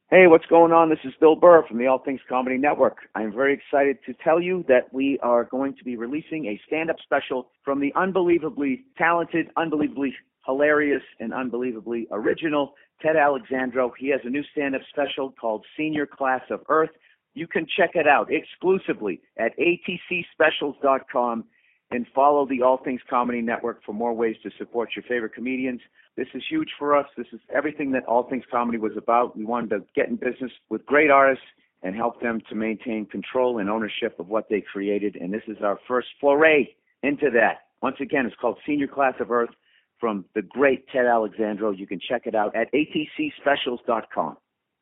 Hey, what's going on? This is Bill Burr from the All Things Comedy Network. I'm very excited to tell you that we are going to be releasing a stand-up special from the unbelievably talented, unbelievably hilarious, and unbelievably original Ted Alexandro. He has a new stand-up special called Senior Class of Earth. You can check it out exclusively at atcspecials.com and follow the All Things Comedy Network for more ways to support your favorite comedians. This is huge for us. This is everything that All Things Comedy was about. We wanted to get in business with great artists and help them to maintain control and ownership of what they created. And this is our first foray into that. Once again, it's called Senior Class of Earth from the great Ted Alexandro. You can check it out at atcspecials.com.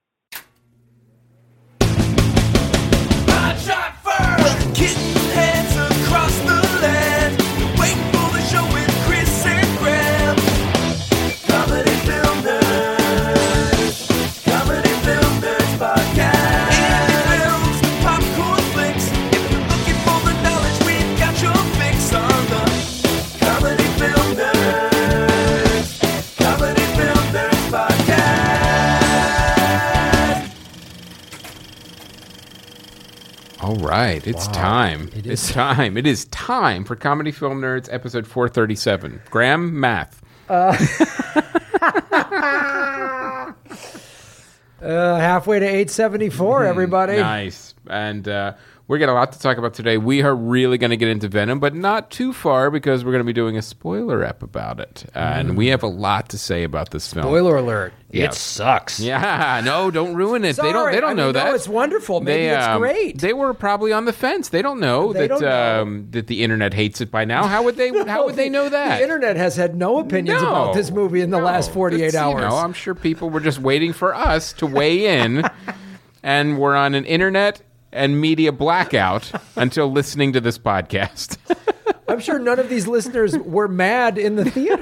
Shot first, kitten heads across the land. Wait for the show with Chris and Graham. Comedy Film Nerds, Comedy Film Nerds podcast. Indie films, popcorn flicks. If you're looking for the knowledge, we've got your fix on the Comedy Film Nerds, Comedy Film Nerds podcast. All right, it's time. It's time. It is time for Comedy Film Nerds, episode 437. Graham, math. Halfway to 874, everybody. Nice. And we're got a lot to talk about today. We are really going to get into Venom, but not too far because we're going to be doing a spoiler ep about it. And we have a lot to say about this film. Spoiler alert. Yeah. It sucks. Yeah, no, don't ruin it. Sorry, They don't know that. No, it's wonderful. Maybe it's great. They were probably on the fence. They don't know They that don't know. that the internet hates it by now. How would they? How would they know that? The internet has had no opinions No. about this movie in the last 48 It's, hours. You know, I'm sure people were just waiting for us to weigh in, and we're on an internet and media blackout until listening to this podcast. I'm sure none of these listeners were mad in the theater.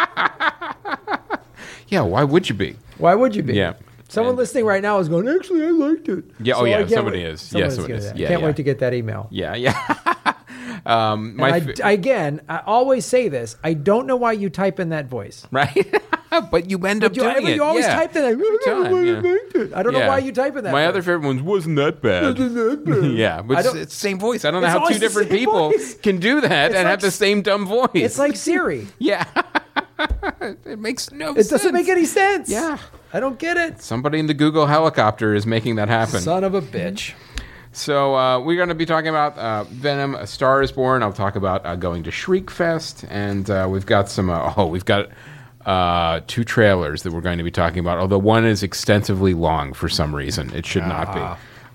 Yeah, why would you be? Why would you be? Yeah. Someone And- listening right now is going, actually, I liked it. Yeah, oh, So yeah, I can't somebody wait- is. someone Yeah, somebody gonna is. do that. Yeah, Can't yeah. wait to get that email. Yeah, yeah. And I always say this. I don't know why you type in that voice. right? But you end up doing it. You always yeah. type that. I don't know why you type in that My voice. other favorite ones wasn't that bad. yeah, but it's the same voice. I don't know It's how always two the different same people voice. can do that It's and like have the same dumb voice. It's like Siri. yeah, it makes no It sense. doesn't make any sense. Yeah. I don't get it. Somebody in the Google helicopter is making that happen. Son of a bitch. So we're going to be talking about Venom: A Star Is Born. I'll talk about going to Shriekfest, and we've got some. We've got two trailers that we're going to be talking about. Although one is extensively long for some reason, it should not be.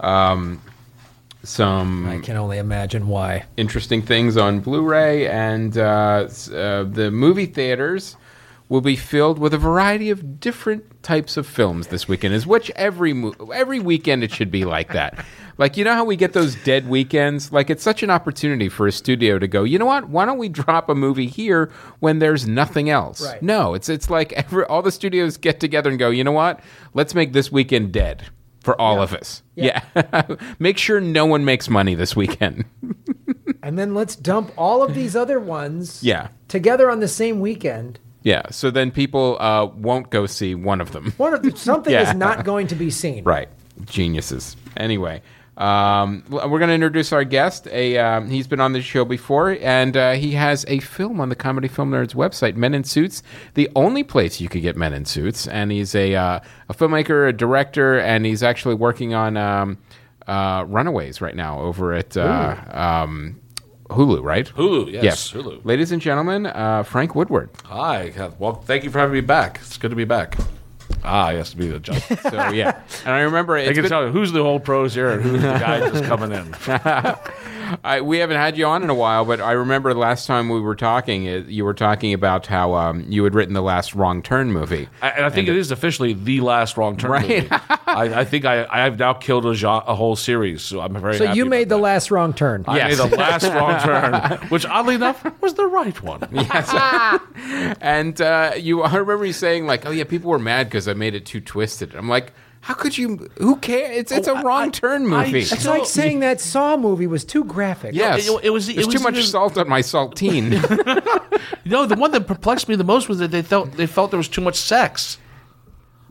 Some I can only imagine why. interesting things on Blu-ray, and the movie theaters will be filled with a variety of different types of films this weekend. Is which every weekend it should be like that. Like, you know how we get those dead weekends? Like, it's such an opportunity for a studio to go, you know what? Why don't we drop a movie here when there's nothing else? Right. No, it's like all the studios get together and go, you know what? Let's make this weekend dead for all of us. Yeah. Make sure no one makes money this weekend. And then let's dump all of these other ones Yeah. together on the same weekend. Yeah, so then people won't go see one of them. Something Yeah. is not going to be seen. Right. Geniuses. Anyway, we're going to introduce our guest. He's been on the show before, and he has a film on the Comedy Film Nerds website, Men in Suits, the only place you could get Men in Suits. And he's a filmmaker, a director, and he's actually working on Runaways right now over at Hulu, right? Hulu, yes, Hulu. Ladies and gentlemen, Frank Woodward. Hi. Well, thank you for having me back. It's good to be back. Yes, to be the judge. So, yeah. And I remember... I can tell you who's the old pros here and who's the guy just coming in. We haven't had you on in a while, but I remember last time we were talking, you were talking about how you had written the last Wrong Turn movie. And I think it is officially the last Wrong Turn Right. movie. I think I've now killed a whole series, so I'm very So happy you about made the that. last wrong turn. I made the last Wrong Turn, which oddly enough was the right one. Yes. And I remember you saying, like, oh, yeah, people were mad because I made it too twisted. I'm like, how could you? Who cares? It's a Wrong Turn movie. It's like saying that Saw movie was too graphic. Yes. It was There's too much even- salt on my saltine. The one that perplexed me the most was that they felt there was too much sex.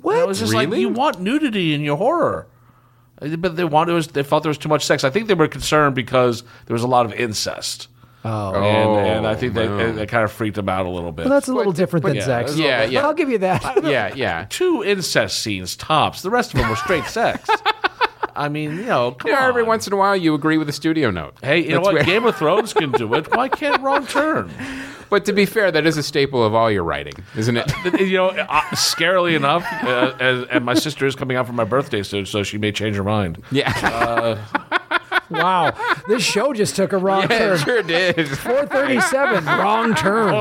What? And it was just like, you want nudity in your horror. But they felt there was too much sex. I think they were concerned because there was a lot of incest. Oh. And I think that kind of freaked them out a little bit. Well, that's a little different than sex. Yeah, yeah. But I'll give you that. Yeah. 2 incest scenes tops. The rest of them were straight sex. I mean, come on. Every once in a while, you agree with a studio note. Hey, you know what? Game of Thrones can do it. Why can't Wrong Turn? But to be fair, that is a staple of all your writing, isn't it? Scarily enough, and my sister is coming out for my birthday soon, so she may change her mind. Yeah. Wow. This show just took a wrong turn. It sure did. 437, wrong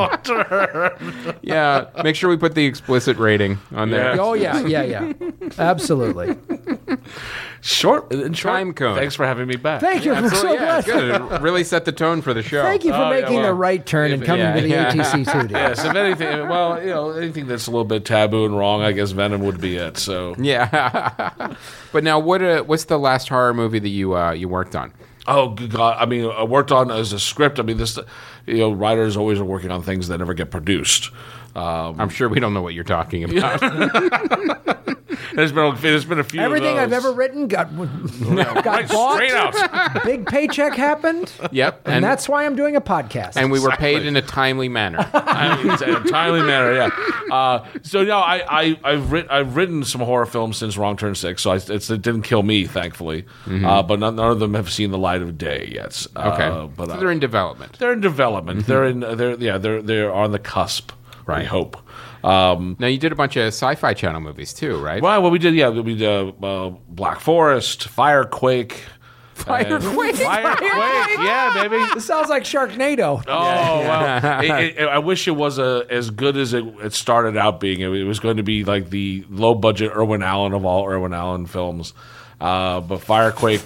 turn. Yeah. Make sure we put the explicit rating on there. Oh, yeah. Absolutely. Short Time cone. Thanks for having me back. Thank you. I'm so Absolutely, glad. good. It really set the tone for the show. Thank you for making the right turn and coming to the ATC studio. Yes, if anything, anything that's a little bit taboo and wrong, I guess Venom would be it. So Yeah. But now, what's the last horror movie that you worked on? Oh God! I mean, I worked on as a script. I mean, this, writers always are working on things that never get produced. I'm sure we don't know what you're talking about. There's been a few. Everything of I've those. ever written got Right, bought. straight out. Big paycheck happened. Yep. And that's why I'm doing a podcast. And we were Exactly. paid in a timely manner. In a timely manner, yeah. So no, I've written some horror films since Wrong Turn 6, so it didn't kill me, thankfully. But none of them have seen the light of day yet. Okay. But So they're in development. they're in development. They're on the cusp. I hope. Now, you did a bunch of Sci-Fi Channel movies too, right? Well, we did Black Forest, Firequake. Firequake? Firequake, yeah, baby. This sounds like Sharknado. Oh, well, I wish it was as good as it started out being. It was going to be like the low-budget Irwin Allen of all Irwin Allen films. But Firequake...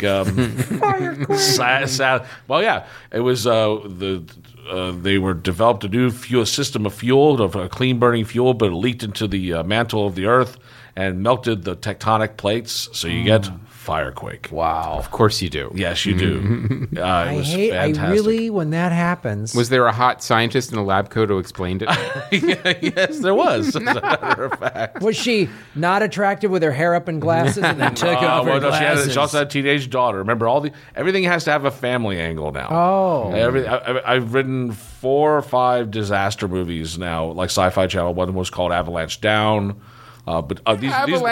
sad. Well, yeah, it was they were developed a new system of fuel, of a clean-burning fuel, but it leaked into the mantle of the Earth and melted the tectonic plates, so you get Firequake. Wow. Of course you do. Yes, you do. It was fantastic. When that happens. Was there a hot scientist in a lab coat who explained it? Yes, there was, as a matter of fact. Was she not attractive with her hair up in glasses and then took off her glasses? She also had a teenage daughter. Remember, everything has to have a family angle now. Oh. I've written 4 or 5 disaster movies now, like Sci-Fi Channel. One was called Avalanche Down. These are the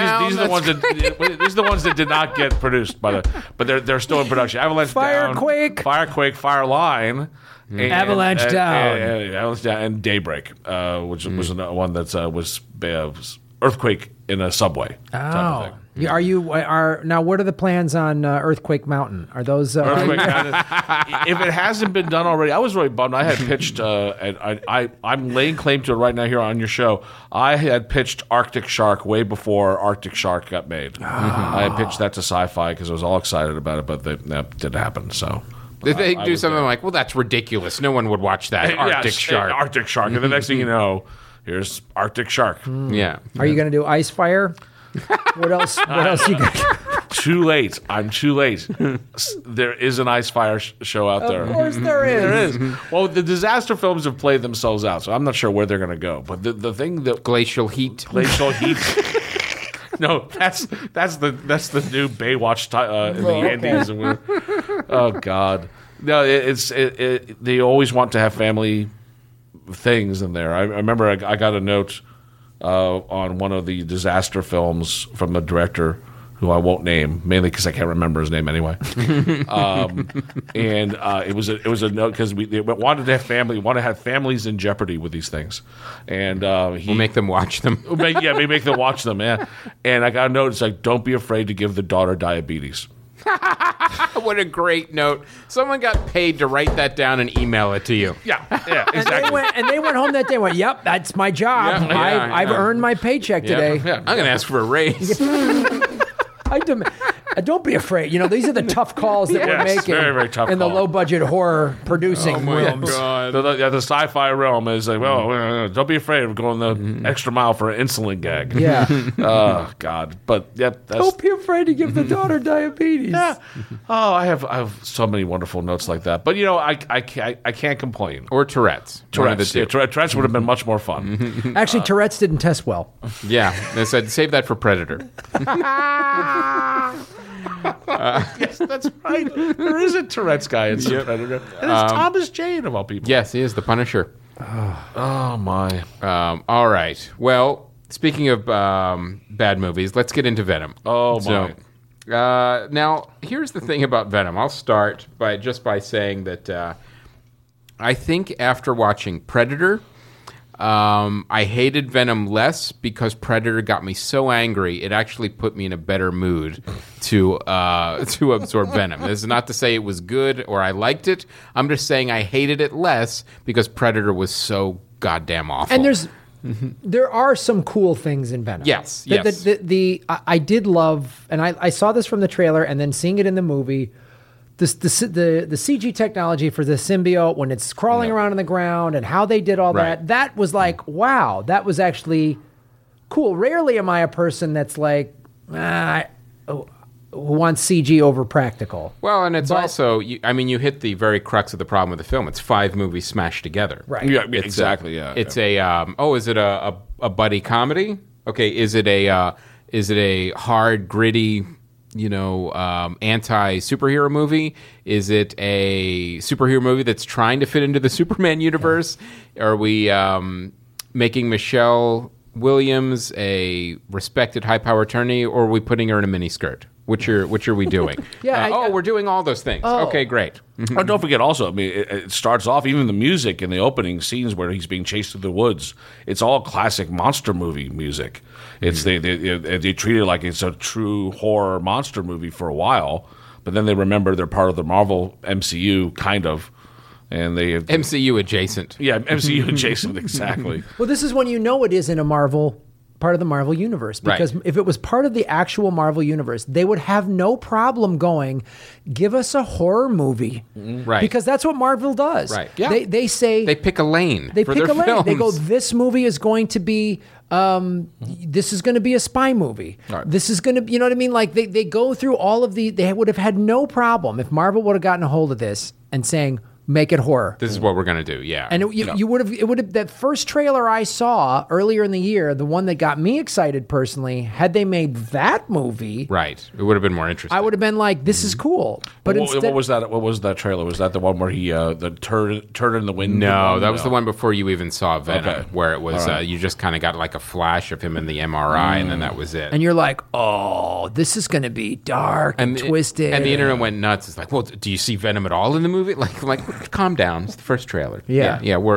ones that did not get produced, but they're still in production. Avalanche Down, Firequake, Fireline, Avalanche Down, Avalanche Down, and Daybreak, which was one that was Earthquake in a subway. Type of thing. Now? What are the plans on Earthquake Mountain? Are those? Earthquake Mountain. If it hasn't been done already, I was really bummed. I had pitched, and I'm laying claim to it right now here on your show. I had pitched Arctic Shark way before Arctic Shark got made. I had pitched that to Sci-Fi because I was all excited about it, but that didn't happen. So. Did they do something like, well, that's ridiculous. No one would watch that. Arctic Shark. Arctic Shark. And the next thing you know, here's Arctic Shark. Yeah. Are you going to do Ice Fire? What else? What else you got? Too late. I'm too late. There is an Ice Fire show out there. Of course there is. There is. Well, the disaster films have played themselves out, so I'm not sure where they're going to go. But the thing that Glacial Heat. No, that's the new Baywatch in the Andes. Oh God, no, they always want to have family things in there. I remember I got a note on one of the disaster films from a director who I won't name, mainly because I can't remember his name anyway. And it was a note because they wanted to have families in jeopardy with these things, and We'll make them watch them. we make them watch them. Yeah, and I got a note. It's like, don't be afraid to give the daughter diabetes. What a great note. Someone got paid to write that down and email it to you. Yeah, exactly. And they went home that day and went, yep, that's my job. I've earned my paycheck today. Yeah. I'm going to ask for a raise. Don't be afraid. These are the tough calls that we're Yes, making very, very tough in the call. low-budget horror producing realms. The sci-fi realm is like, well, don't be afraid of going the extra mile for an insulin gag. Yeah. Oh God, but yeah, that's, Don't be afraid to give the daughter diabetes. yeah. Oh, I have so many wonderful notes like that. But I can't complain. Or Tourette's. One of the Tourette's, two. Tourette's would have been much more fun. Actually, Tourette's didn't test well. Yeah, they said save that for Predator. Yes, that's right. There is a Tourette's guy in Predator. And it's Thomas Jane of all people. Yes, he is the Punisher. Oh my. All right. Well, speaking of bad movies, let's get into Venom. Oh my. Now, here's the thing about Venom. I'll start by saying that I think after watching Predator, I hated Venom less because Predator got me so angry. It actually put me in a better mood to absorb Venom. This is not to say it was good or I liked it. I'm just saying I hated it less because Predator was so goddamn awful. And there are some cool things in Venom. Yes, yes. I did love, and I saw this from the trailer, and then seeing it in the movie. The CG technology for the symbiote when it's crawling around on the ground and how they did all that was like, wow, that was actually cool. Rarely am I a person that's like, who wants CG over practical. Well, and it's also, you hit the very crux of the problem with the film. It's 5 movies smashed together. Right. Yeah, exactly. It's is it a buddy comedy? Okay, is it a hard, gritty, anti-superhero movie? Is it a superhero movie that's trying to fit into the Superman universe? Are we making Michelle Williams a respected high-power attorney, or are we putting her in a miniskirt? Which are we doing? We're doing all those things. Okay, great. Oh, don't forget also, it starts off, even the music in the opening scenes where he's being chased through the woods, it's all classic monster movie music. It's they treat it like it's a true horror monster movie for a while, but then they remember they're part of the Marvel MCU, kind of. And they have MCU adjacent. Yeah, MCU adjacent, exactly. Well, this is when it is in a Marvel part of the Marvel universe, because if it was part of the actual Marvel universe, they would have no problem going, give us a horror movie, right? Because that's what Marvel does. Right? Yeah. They say they pick a lane. They for pick their a lane. films. They go, this movie is going to be. This is going to be a spy movie. Right. This is going to, you know what I mean? Like they go through all of they would have had no problem if Marvel would have gotten a hold of this and saying, make it horror. This is what we're going to do, yeah. And it would have, that first trailer I saw earlier in the year, the one that got me excited personally, had they made that movie. Right. It would have been more interesting. I would have been like, this is cool. But instead, what was that? What was that trailer? Was that the one where he the turd in the wind? No, that was the one before you even saw Venom, Okay. where it was you just kind of got like a flash of him in the MRI, and then that was it. and you're like, oh, this is going to be dark and twisted. And the internet went nuts. It's like, well, do you see Venom at all in the movie? Like calm down. It's the first trailer. Yeah.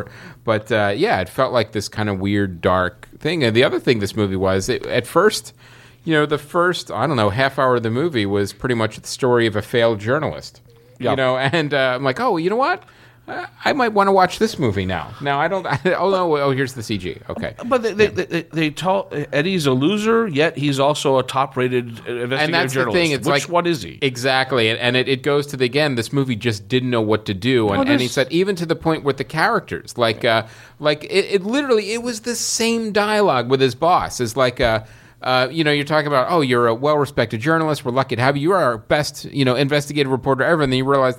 It felt like this kind of weird, dark thing. And the other thing this movie was, at first, the first, half hour of the movie was pretty much the story of a failed journalist. Yep. And I'm like, oh, you know what? I might want to watch this movie now. Now I don't. Here's the CG. Okay, But they told Eddie's a loser, yet he's also a top-rated investigative and that's journalist. the thing. It's Which like, one is he? Exactly, and it goes to this movie just didn't know what to do, and he said even to the point with the characters, it literally it was the same dialogue with his boss. It's like you're talking about, oh, you're a well-respected journalist. We're lucky to have you. You're our best, investigative reporter ever. And then you realize,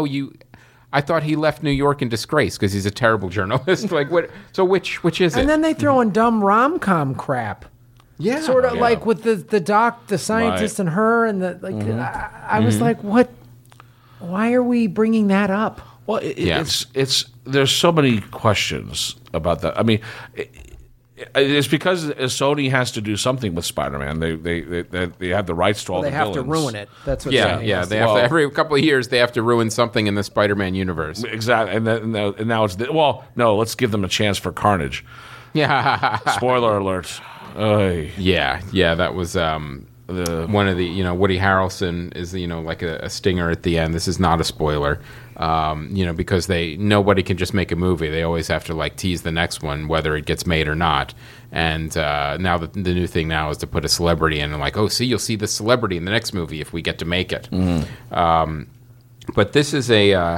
I thought he left New York in disgrace because he's a terrible journalist. What? So which is it? And then they throw in dumb rom-com crap. Yeah, sort of like with the scientist, and her, and I was like, what? Why are we bringing that up? Well, it's there's so many questions about that. I mean, it's because Sony has to do something with Spider-Man. They have the rights to all the villains. They have to ruin it. That's what. Yeah. They have to, every couple of years they have to ruin something in the Spider-Man universe. Exactly, and now it's no. Let's give them a chance for Carnage. Yeah. Spoiler alert. Yeah. That was. one of the, Woody Harrelson is, like a stinger at the end. This is not a spoiler, because nobody can just make a movie. They always have to like tease the next one, whether it gets made or not. And now the new thing now is to put a celebrity in and like, oh, see, you'll see the celebrity in the next movie if we get to make it. But this is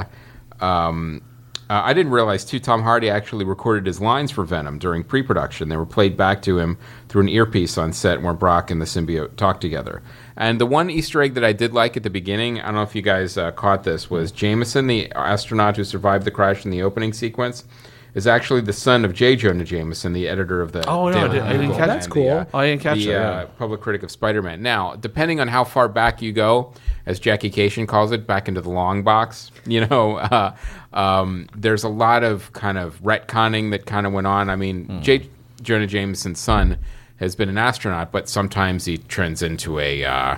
I didn't realize, too, Tom Hardy actually recorded his lines for Venom during pre-production. They were played back to him through an earpiece on set where Brock and the symbiote talked together. And the one Easter egg that I did like at the beginning, I don't know if you guys caught this, was Jameson, the astronaut who survived the crash in the opening sequence, is actually the son of J. Jonah Jameson, the editor of the... Oh, no, I didn't catch That's cool. I didn't catch that. Public critic of Spider-Man. Now, depending on how far back you go, as Jackie Cation calls it, back into the long box, there's a lot of kind of retconning that kind of went on. I mean, J. Jonah Jameson's son has been an astronaut, but sometimes he turns into a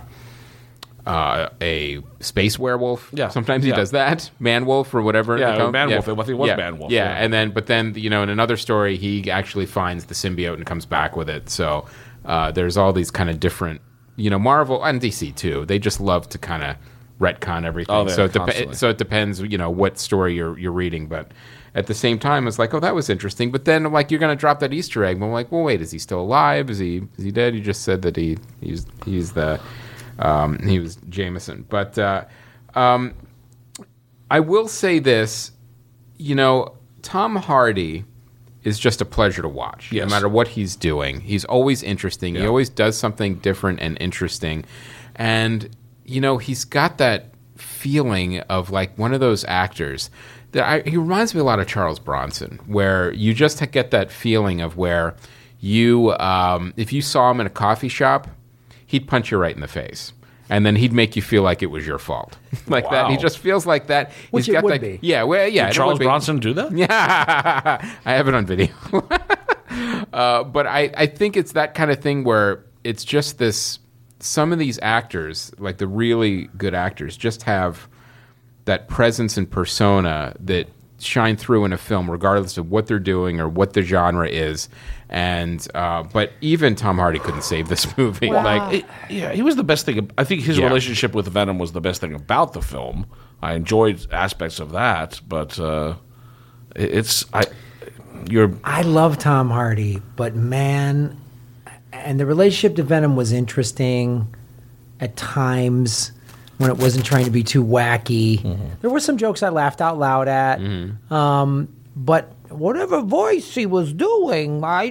space werewolf. Yeah. Sometimes he does that. Man-wolf or whatever. Yeah, they call him. Man-wolf. I think it was Man-wolf. Yeah, but then, in another story, he actually finds the symbiote and comes back with it. So there's all these kind of different, Marvel and DC too. They just love to kind of retcon everything. Oh, so it depends, what story you're reading. But at the same time, it's like, oh, that was interesting. But then, like, you're going to drop that Easter egg. But I'm like, well, wait, is he still alive? Is he dead? You just said that he was Jameson. But I will say this, Tom Hardy is just a pleasure to watch. Yes. No matter what he's doing. He's always interesting. Yeah. He always does something different and interesting. And, he's got that feeling of like one of those actors that he reminds me a lot of Charles Bronson, where you just get that feeling of where you, if you saw him in a coffee shop, he'd punch you right in the face. And then he'd make you feel like it was your fault. Like that. He just feels like that. Which He's it got would that, be. Yeah, well, yeah. Did Charles Bronson do that? Yeah. I have it on video. But I think it's that kind of thing where it's just this, some of these actors, like the really good actors, just have that presence and persona that shine through in a film regardless of what they're doing or what the genre is. And but even Tom Hardy couldn't save this movie. Wow. He was the best thing. I think his relationship with Venom was the best thing about the film. I enjoyed aspects of that, but I love Tom Hardy, but man, and the relationship to Venom was interesting at times when it wasn't trying to be too wacky. Mm-hmm. There were some jokes I laughed out loud at, but whatever voice he was doing, I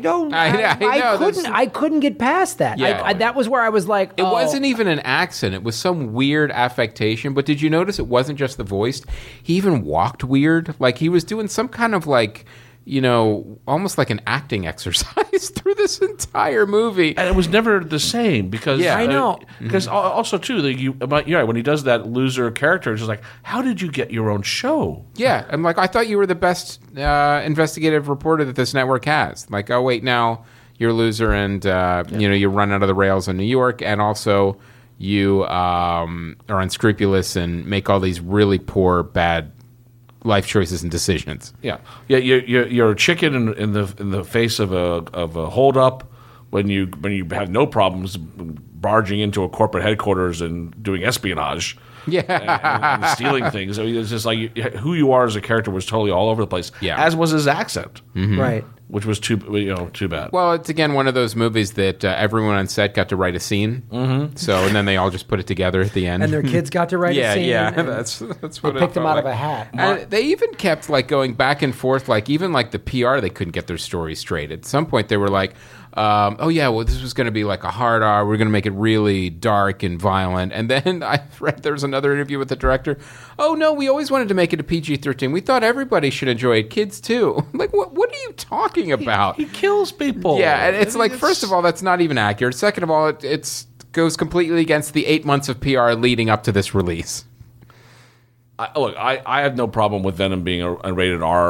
couldn't get past that. Yeah. That was where I was like, it wasn't even an accent. It was some weird affectation. But did you notice it wasn't just the voice? He even walked weird. Like he was doing some kind of like, almost like an acting exercise through this entire movie. And it was never the same because I know. Because also too, you're right, when he does that loser character, it's just like, how did you get your own show? Yeah, I'm like, I thought you were the best investigative reporter that this network has. Like, oh wait, now you're a loser, and you run out of the rails in New York, and also you are unscrupulous and make all these really poor, bad life choices and decisions. Yeah. You're a chicken in the face of a holdup when you have no problems barging into a corporate headquarters and doing espionage. Yeah, and stealing things. I mean, it's just like who you are as a character was totally all over the place. Yeah, as was his accent. Mm-hmm. Right. Which was too bad. Well, it's again one of those movies that everyone on set got to write a scene. Mm-hmm. So, and then they all just put it together at the end. And their kids got to write a scene. Yeah, that's what they picked them out of a hat. And they even kept like going back and forth. Like even like the PR, they couldn't get their story straight. At some point, they were like, "Oh yeah, well this was going to be like a hard R. We're going to make it really dark and violent." And then I read there was another interview with the director. "Oh no, we always wanted to make it a PG-13. We thought everybody should enjoy it, kids too." Like what are you talking about? He kills people. Yeah, and it's like, first of all, that's not even accurate. Second of all, it goes completely against the 8 months of PR leading up to this release. I have no problem with Venom being a rated R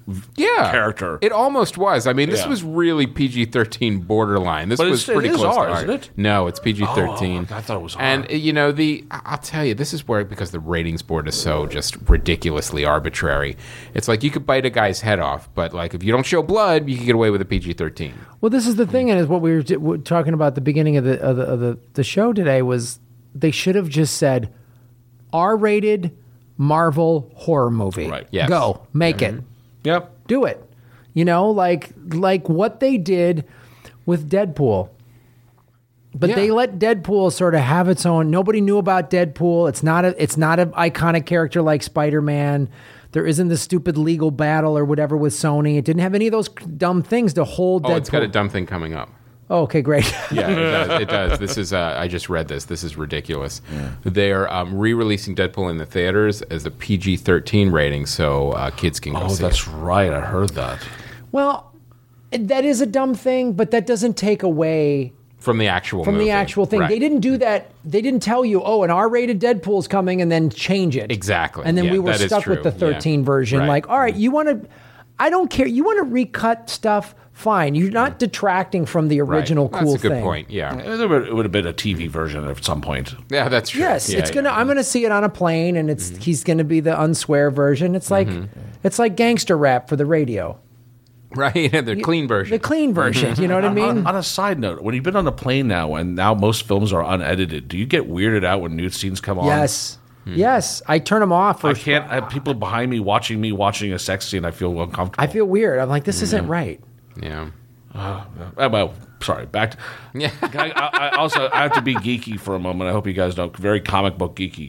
character. It almost was. I mean, this Yeah. was really PG-13 borderline. This But was it pretty is close R, to R. isn't it? No, it's PG-13. Oh, I thought it was R. And I'll tell you, this is where, because the ratings board is so just ridiculously arbitrary. It's like you could bite a guy's head off, but like if you don't show blood, you can get away with a PG-13. Well, this is the thing, and is what we were talking about at the beginning of the show today was they should have just said R-rated Marvel horror movie. Right. Yes. Go make it. Yep. Do it. Like what they did with Deadpool. But they let Deadpool sort of have its own. Nobody knew about Deadpool. It's not an iconic character like Spider-Man. There isn't the stupid legal battle or whatever with Sony. It didn't have any of those dumb things to hold Deadpool. Oh, it's got a dumb thing coming up. Oh, okay, great. Yeah, it does. This is, I just read this. This is ridiculous. They're re-releasing Deadpool in the theaters as a PG-13 rating, so kids can go Oh, see that's it. right. I heard that. Well, that is a dumb thing, but that doesn't take away From the actual from movie. the actual thing. Right. They didn't do that. They didn't tell you, oh, an R-rated Deadpool's coming, and then change it. Exactly. And then Yeah, we were that is stuck with true. the 13 Yeah. version. Right. Like, all right, you want to, I don't care. You want to recut stuff, fine. You're not detracting from the Right. original cool That's a good thing. point, yeah. It would have been a TV version at some point. Yeah, that's true. Yes, Yeah, it's yeah. gonna. I'm gonna see it on a plane, and he's gonna be the unswear version. It's like gangster rap for the radio, Right, the clean version. the clean version. You know what I mean? On a side note, when you've been on a plane now, and now most films are unedited, do you get weirded out when nude scenes come on? Yes, yes. I turn them off. I For, can't have people behind me watching a sex scene. I feel uncomfortable. I feel weird. I'm like, this isn't right. Yeah. Well, sorry. Back to. Yeah. I have to be geeky for a moment. I hope you guys know. Very comic book geeky.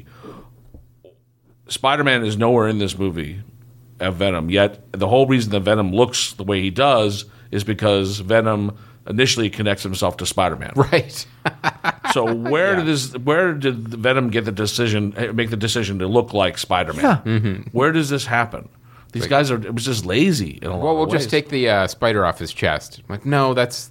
Spider-Man is nowhere in this movie of Venom. Yet the whole reason that Venom looks the way he does is because Venom initially connects himself to Spider-Man. Right. So where did Venom make the decision to look like Spider-Man? Yeah. Where does this happen? These guys it was just lazy in a lot Well, we'll of just ways. take the spider off his chest. I'm like, no, that's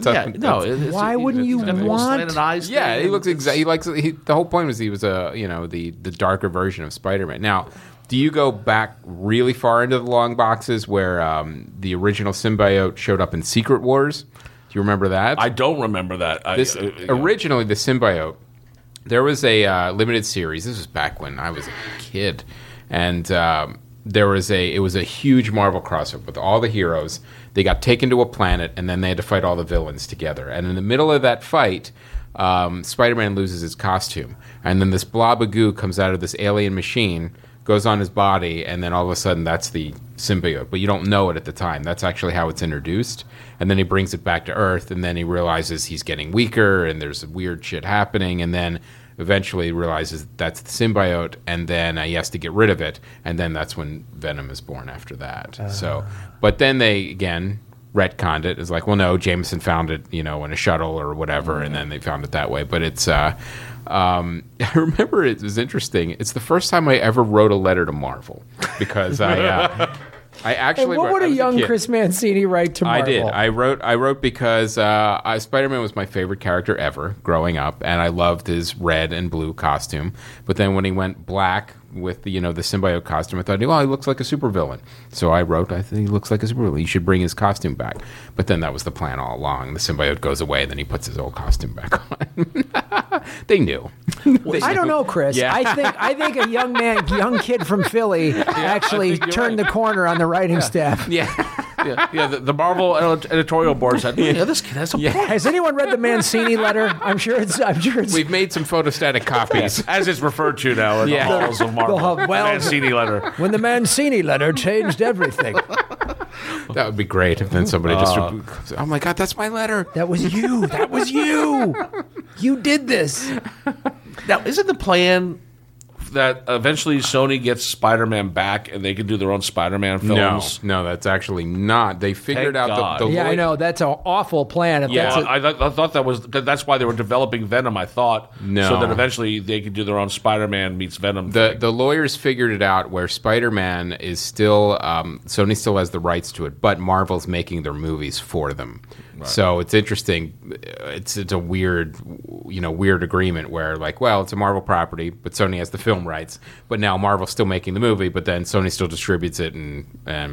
Why wouldn't you he's got the little want- slanted eyes Yeah, thing, he looks and exactly. The whole point was he was the darker version of Spider-Man. Now, do you go back really far into the long boxes where the original symbiote showed up in Secret Wars? Do you remember that? I don't remember that. Originally, the symbiote, there was a limited series. This was back when I was a kid, and it was a huge Marvel crossover with all the heroes. They got taken to a planet, and then they had to fight all the villains together. And in the middle of that fight, Spider-Man loses his costume, and then this blob of goo comes out of this alien machine, goes on his body, and then all of a sudden that's the symbiote. But you don't know it at the time. That's actually how it's introduced. And then he brings it back to Earth, and then he realizes he's getting weaker, and there's weird shit happening, and then eventually he realizes that's the symbiote, and then he has to get rid of it, and then that's when Venom is born after that. But then they, again, retconned it. It's like, well, no, Jameson found it, in a shuttle or whatever, and then they found it that way. But it's, I remember it was interesting. It's the first time I ever wrote a letter to Marvel, because I actually And what would I a was young kid. Chris Mancini write to Marvel? I did. I wrote because Spider-Man was my favorite character ever growing up, and I loved his red and blue costume. But then when he went black with the symbiote costume, I thought, well, he looks like a supervillain. So I wrote, I think he looks like a supervillain. You should bring his costume back. But then that was the plan all along. The symbiote goes away, then he puts his old costume back on. They knew. I don't know, Chris. Yeah. I think a young kid from Philly actually think you're turned the corner on the writing staff. Yeah. the Marvel editorial board said, "Yeah, this kid has a point." Has anyone read the Mancini letter? I'm sure it's. We've made some photostatic copies. As it's referred to now in Yeah. the halls of Marvel. Well, The Mancini letter. when the Mancini letter changed everything. That would be great if then somebody just... Oh my God, that's my letter. That was you. That was you. You did this. Now, isn't the plan that eventually Sony gets Spider-Man back and they can do their own Spider-Man films? No, that's actually not. They figured Thank out God. the Yeah, I Lloyd- know. That's an awful plan. If Yeah. that's I thought that's why they were developing Venom, I thought. No. So that eventually they could do their own Spider-Man meets Venom thing. The lawyers figured it out where Spider-Man is still Sony still has the rights to it, but Marvel's making their movies for them. So it's interesting. It's a weird agreement where like, well, it's a Marvel property, but Sony has the film rights. But now Marvel's still making the movie, but then Sony still distributes it and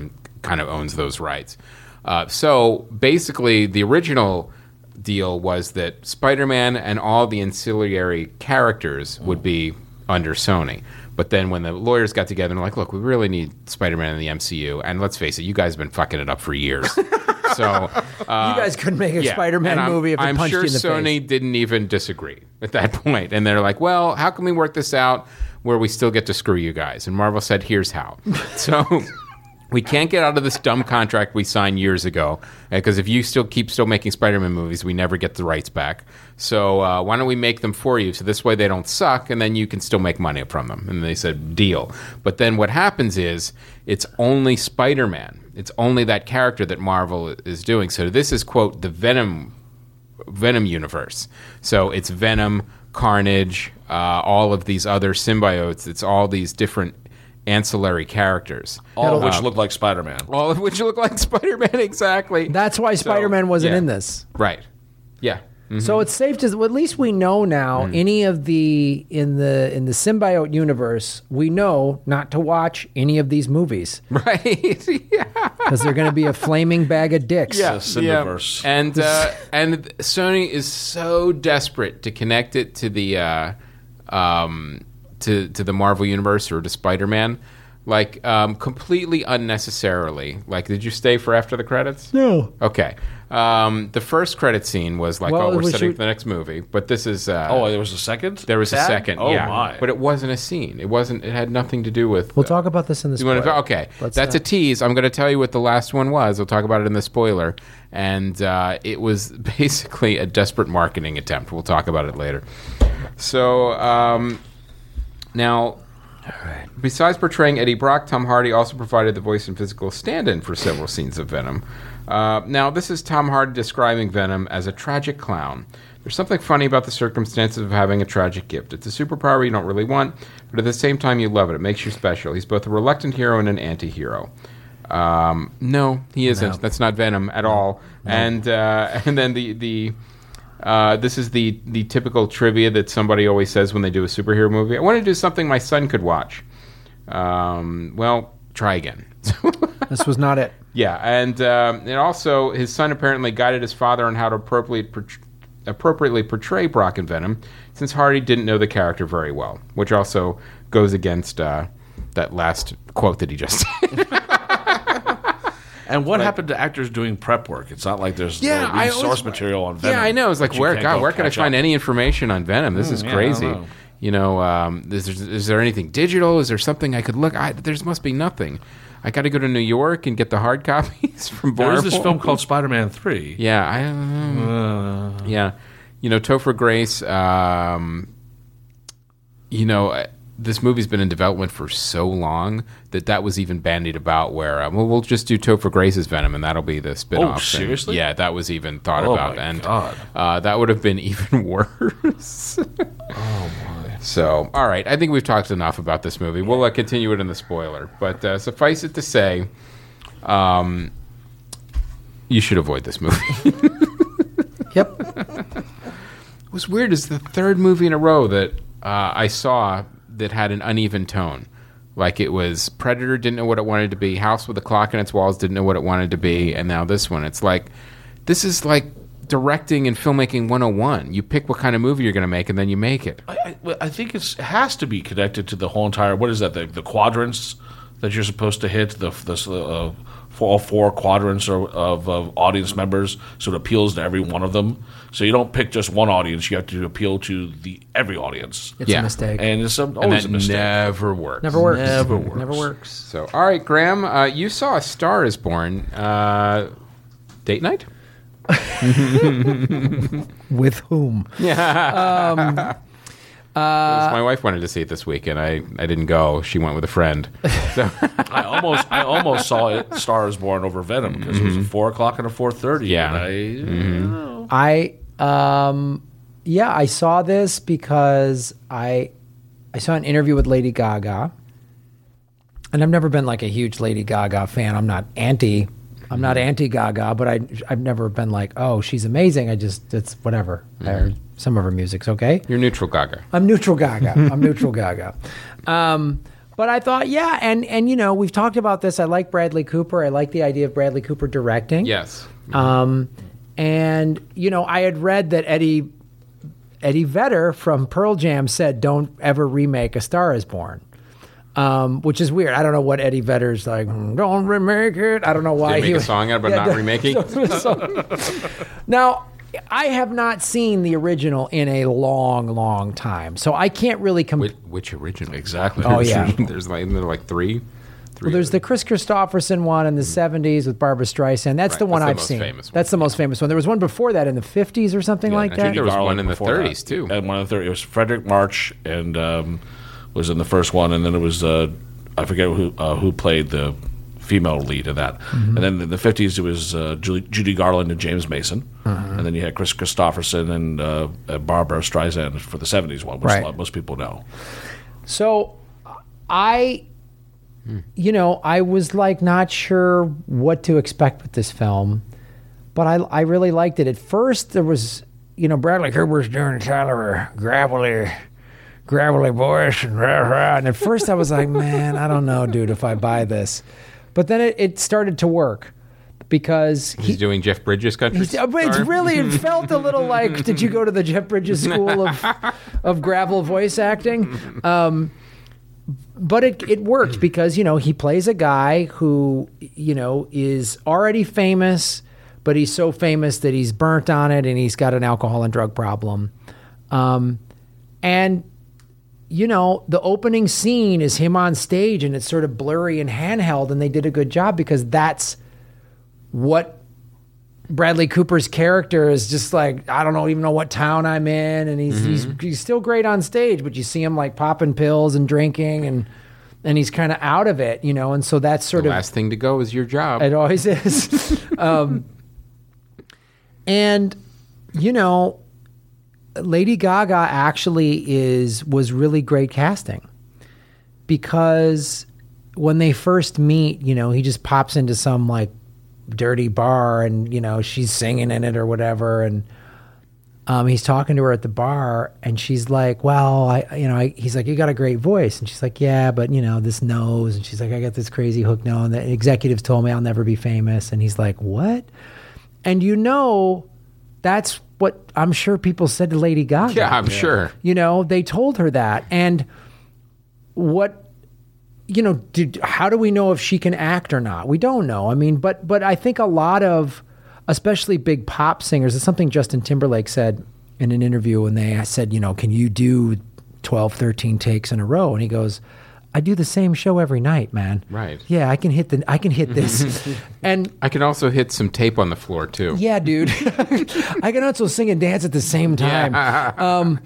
kind of owns those rights. So basically, the original deal was that Spider-Man and all the ancillary characters would be under Sony. But then when the lawyers got together and were like, look, we really need Spider-Man in the MCU. And let's face it, you guys have been fucking it up for years. So You guys couldn't make a yeah, Spider-Man and movie if it I'm punched sure you in the Sony face. didn't even disagree at that point. And they're like, well, how can we work this out where we still get to screw you guys? And Marvel said, here's how. So we can't get out of this dumb contract we signed years ago, because if you still making Spider-Man movies, we never get the rights back. So why don't we make them for you, so this way they don't suck, and then you can still make money from them. And they said, deal. But then what happens is it's only Spider-Man. It's only that character that Marvel is doing. So this is, quote, the Venom universe. So it's Venom, Carnage, all of these other symbiotes. It's all these different ancillary characters. All of which look like Spider-Man. All of which look like Spider-Man, exactly. That's why Spider-Man wasn't yeah. in this. Right. Yeah. So it's safe to, well, at least we know now, any of the in the symbiote universe, we know not to watch any of these movies Right. Yeah. because they're going to be a flaming bag of dicks. Yeah. Cinderverse. And Sony is so desperate to connect it to the to the Marvel universe or to Spider-Man, like completely unnecessarily. Like, did you stay for after the credits? No. Okay. The first credit scene was like, Well, we're we setting should- for the next movie. But this is Oh, there was a second? there was a Tag? second. Oh, yeah. my. But it wasn't a scene. It wasn't. It had nothing to do with. We'll talk about this in the You want spoiler. to, okay, Let's, that's a tease. I'm going to tell you what the last one was. We'll talk about it in the spoiler. And it was basically a desperate marketing attempt. We'll talk about it later. So now, besides portraying Eddie Brock, Tom Hardy also provided the voice and physical stand-in for several scenes of Venom. Now, this is Tom Hardy describing Venom as a tragic clown. There's something funny about the circumstances of having a tragic gift. It's a superpower you don't really want, but at the same time you love it. It makes you special. He's both a reluctant hero and an anti-hero. No, he isn't. No. That's not Venom at all. No. And then this is the typical trivia that somebody always says when they do a superhero movie. I want to do something my son could watch. Well, try again. This was not it. Yeah, and also his son apparently guided his father on how to appropriately portray Brock and Venom, since Hardy didn't know the character very well, which also goes against that last quote that he just did. And what happened to actors doing prep work? It's not like there's source material on Venom. Yeah, I know. It's like, that you where can't go can I catch find up. any information on Venom? This is yeah, I crazy. don't know. You know, is there anything digital? Is there something I could look? There must be nothing. I got to go to New York and get the hard copies from There is this Marvel. film called Spider-Man 3. Yeah, yeah. You know, Topher Grace. You know, this movie's been in development for so long that was even bandied about. Where we'll just do Topher Grace's Venom, and that'll be the spin-off. Oh, seriously? Yeah, that was even thought Oh, about, my and God. that would have been even worse. Oh, my. So, all right, I think we've talked enough about this movie. We'll continue it in the spoiler, but suffice it to say, you should avoid this movie. Yep. It was weird. It's the third movie in a row that I saw that had an uneven tone. Like, it was Predator didn't know what it wanted to be, House with a Clock in Its Walls didn't know what it wanted to be, and now this one. It's like, this is like directing and filmmaking 101. You pick what kind of movie you're going to make, and then you make it. I think it has to be connected to the whole entire. What is that? The quadrants that you're supposed to hit. All four quadrants of audience members, so it appeals to every one of them. So you don't pick just one audience; you have to appeal to every audience. It's Yeah. a mistake. And it's And always that a mistake. never works. Never works. Never works. Never works. So, all right, Graham, you saw A Star Is Born. Date night? With whom? My wife wanted to see it this week, and I didn't go. She went with a friend. So, I almost saw it. Star is Born over Venom because it was at 4:00 and a 4:30. Yeah. And I saw this because I saw an interview with Lady Gaga, and I've never been like a huge Lady Gaga fan. I'm not anti Gaga, but I've never been like, oh, she's amazing. It's whatever. Some of her music's okay. you're neutral, Gaga. I'm neutral Gaga. I'm neutral Gaga. But I thought, yeah, and you know, we've talked about this. I like Bradley Cooper. I like the idea of Bradley Cooper directing. Yes. And you know, I had read that Eddie Vedder from Pearl Jam said, "Don't ever remake A Star Is Born," which is weird. I don't know what Eddie Vedder's like. Don't remake it. I don't know why Did he make a song out about not remaking? Now, I have not seen the original in a long, long time, so I can't really Which original? Exactly. Oh, yeah. There's like three. Well, there's the Chris Christopherson one in the 70s with Barbara Streisand. That's Right, the one that's the I've most seen. famous one. That's the most famous one. There was one before that in the 50s or something like I think that. there was Garland one in the before 30s that. too. And one in the 30s. It was Frederick March and was in the first one, and then it was I forget who played the female lead of that. And then in the 50s it was Judy Garland and James Mason, and then you had Chris Christopherson and Barbara Streisand for the 70s one, which Right. most people know. So you know, I was like not sure what to expect with this film, but I really liked it. At first, there was, you know, Bradley Cooper's doing kind of a gravelly voice, and at first I was like, man, I don't know, dude, if I buy this. But then it started to work because He's doing Jeff Bridges country. it's really, it felt a little like, did you go to the Jeff Bridges School of gravel voice acting? But it worked because, you know, he plays a guy who, you know, is already famous, but he's so famous that he's burnt on it and he's got an alcohol and drug problem. And, you know, the opening scene is him on stage and it's sort of blurry and handheld, and they did a good job because that's what Bradley Cooper's character is, just like, I don't even know what town I'm in, and he's still great on stage, but you see him like popping pills and drinking, and he's kind of out of it, you know, and so that's sort The of last thing to go is your job. it always is. And you know, Lady Gaga actually was really great casting, because when they first meet, you know, he just pops into some like dirty bar and, you know, she's singing in it or whatever, and he's talking to her at the bar, and she's like, well, he's like, you got a great voice, and she's like, yeah, but you know, this nose, and she's like, I got this crazy hook nose, and the executives told me I'll never be famous, and he's like, what? And you know, that's what I'm sure people said to Lady Gaga. Yeah, I'm sure. You know, they told her that. And what, you know, how do we know if she can act or not? We don't know. I mean, but I think a lot of, especially big pop singers, it's something Justin Timberlake said in an interview when they said, you know, can you do 12, 13 takes in a row? And he goes, I do the same show every night, man. Right. Yeah, I can hit this. And I can also hit some tape on the floor too. yeah, dude. I can also sing and dance at the same time. Yeah.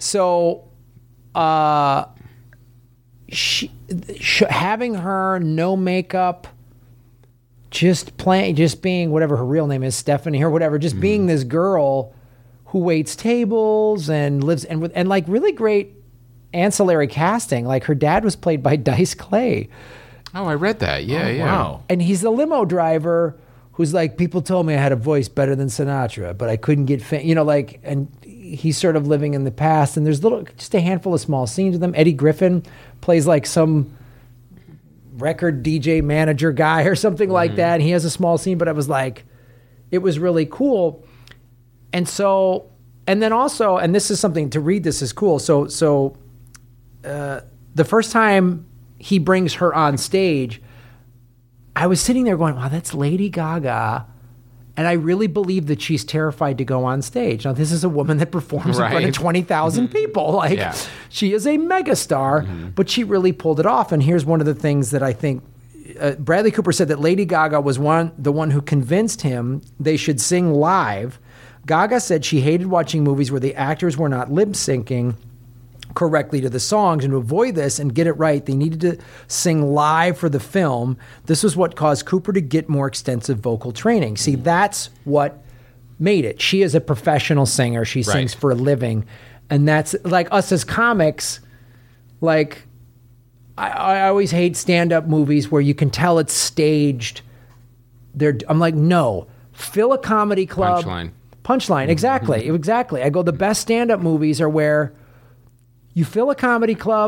Having her no makeup, just being whatever her real name is, Stephanie or whatever, just being this girl who waits tables and lives and like really great ancillary casting. Like her dad was played by Dice Clay. Oh, I read that. Yeah, yeah. Wow. And he's the limo driver who's like, people told me I had a voice better than Sinatra, but I couldn't get you know, like, and he's sort of living in the past. And there's just a handful of small scenes with him. Eddie Griffin plays like some record DJ manager guy or something like that. And he has a small scene, but I was like, it was really cool. And so, and then also, and this is something to read, this is cool. So the first time he brings her on stage, I was sitting there going, wow, that's Lady Gaga. And I really believe that she's terrified to go on stage. Now, this is a woman that performs in front of Right. 20,000 people. Like, Yeah. she is a megastar, but she really pulled it off. And here's one of the things that I think Bradley Cooper said, that Lady Gaga was the one who convinced him they should sing live. Gaga said she hated watching movies where the actors were not lip syncing correctly to the songs, and to avoid this and get it right, they needed to sing live for the film. This was what caused Cooper to get more extensive vocal training. See, that's what made it. She is a professional singer. She sings for a living. And that's like us as comics, like I always hate stand-up movies where you can tell it's staged. I'm like, no, fill a comedy club. Punchline, exactly. Exactly. I go, the best stand-up movies are where you fill a comedy club,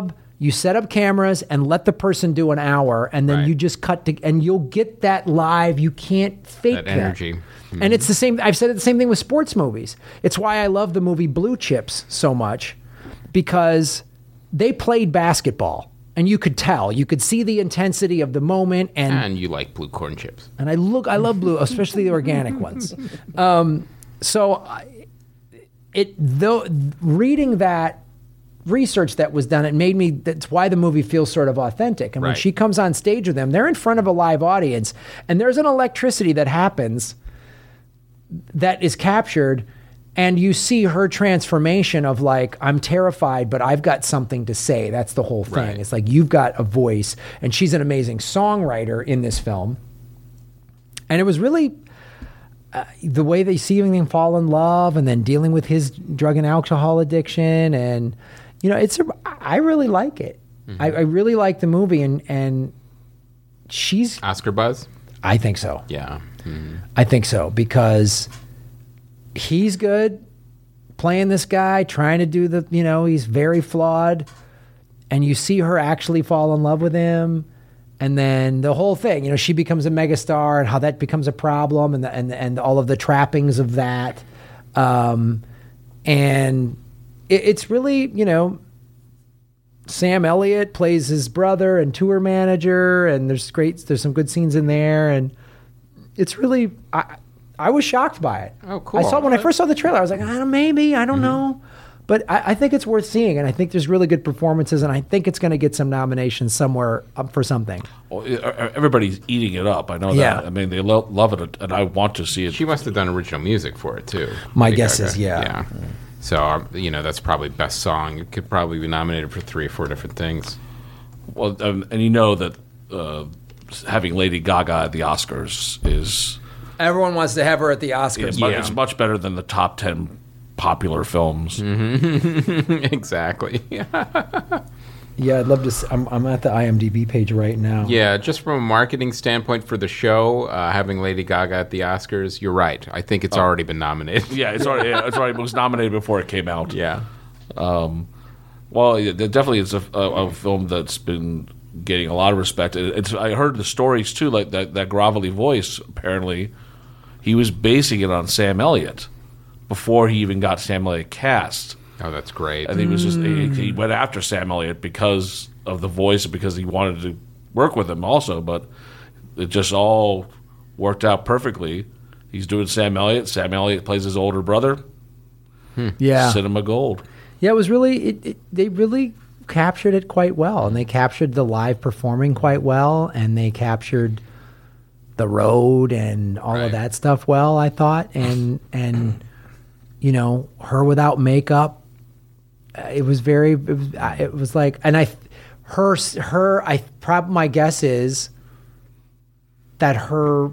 You set up cameras and let the person do an hour, and then Right. you just cut to, and you'll get that live. You can't fake That energy. Mm-hmm. And it's the same. I've said it the same thing with sports movies. It's why I love the movie Blue Chips so much, because they played basketball, and you could tell. You could see the intensity of the moment, And you like blue corn chips. and I love blue, especially the organic ones. Reading that research that was done, it made me. That's why the movie feels sort of authentic. And when Right. she comes on stage with them, they're in front of a live audience, and there's an electricity that happens that is captured. And you see her transformation of like, I'm terrified, but I've got something to say. That's the whole thing. Right. It's like, you've got a voice. And she's an amazing songwriter in this film. And it was really the way they see him fall in love and then dealing with his drug and alcohol addiction. And, you know, I really like it. Mm-hmm. I really like the movie. And she's, Oscar buzz? I think so. Yeah. I think so, because he's good playing this guy, trying to do the, you know, he's very flawed, and you see her actually fall in love with him, and then the whole thing, you know, she becomes a megastar, and how that becomes a problem, and all of the trappings of that, and it's really, you know, Sam Elliott plays his brother and tour manager, and there's some good scenes in there, and it's really, I was shocked by it. Oh, cool. When I first saw the trailer, I was like, I don't know. But I think it's worth seeing, and I think there's really good performances, and I think it's going to get some nominations somewhere up for something. Well, everybody's eating it up. I know Yeah. that. I mean, they love it, and I want to see it. She must have done original music for it, too. My Lady guess Gaga. is, yeah. Yeah. So, you know, that's probably best song. It could probably be nominated for 3 or 4 different things. Well, and you know that having Lady Gaga at the Oscars is Everyone wants to have her at the Oscars. it's much better than the top 10 popular films. Exactly. Yeah, I'd love to see, I'm at the IMDb page right now. Yeah, just from a marketing standpoint for the show, having Lady Gaga at the Oscars, you're right. I think it's already been nominated. Yeah, it's already it was nominated before it came out. Yeah. Well, it definitely is a film that's been getting a lot of respect. I heard the stories too, like that grovelly voice. Apparently, he was basing it on Sam Elliott before he even got Sam Elliott cast. Oh, that's great. I think it was just he went after Sam Elliott because of the voice and because he wanted to work with him also. But it just all worked out perfectly. He's doing Sam Elliott. Sam Elliott plays his older brother. Yeah. Cinema gold. Yeah, it was really, they really captured it quite well. And they captured the live performing quite well. And they captured the road and all Right. of that stuff well, I thought. And you know, her without makeup, it was like, and my guess is that her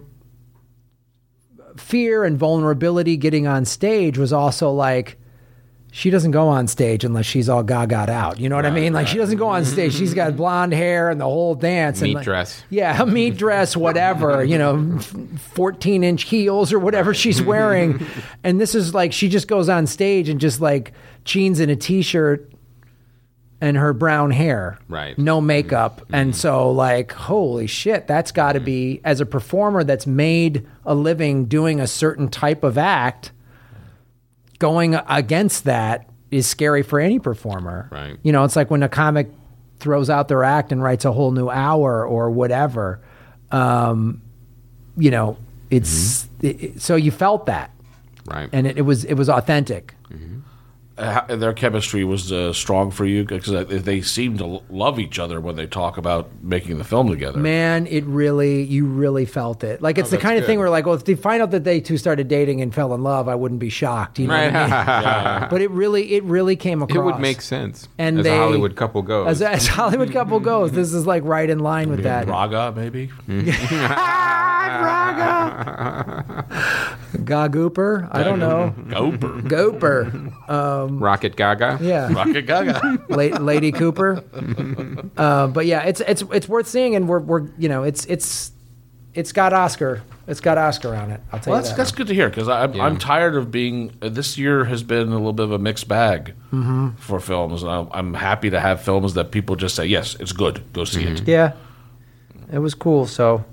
fear and vulnerability getting on stage was also like, she doesn't go on stage unless she's all gaga'd out. You know what I mean? Like, she doesn't go on stage. She's got blonde hair and the whole dance. Meat and dress. Yeah, a meat dress, whatever, you know, 14-inch heels or whatever she's wearing. And this is like, she just goes on stage and just like jeans and a T-shirt and her brown hair. Right. No makeup. And so, like, holy shit, that's got to be, as a performer that's made a living doing a certain type of act, going against that is scary for any performer. Right. You know, it's like when a comic throws out their act and writes a whole new hour or whatever. You know, it's so you felt that, Right. and it was authentic. Their chemistry was strong for you because they seem to love each other when they talk about making the film together. Man, you really felt it. Like, it's the that's kind of thing good. where, like, well, if they find out that they two started dating and fell in love, I wouldn't be shocked. You know what I mean? But it really came across. It would make sense And as they- a Hollywood couple goes. As Hollywood couple goes, this is like right in line with that. Braga, maybe? Gagooper? I don't know. Goper. Gooper. Rocket Gaga. Yeah. Rocket Gaga. Lady Cooper. But yeah, it's worth seeing, and we're you know, it's got Oscar It's got Oscar on it. I'll tell Well, you that. that's good to hear because I'm tired of being. This year has been a little bit of a mixed bag for films, and I'm happy to have films that people just say, yes, it's good. Go see it. Yeah, it was cool. So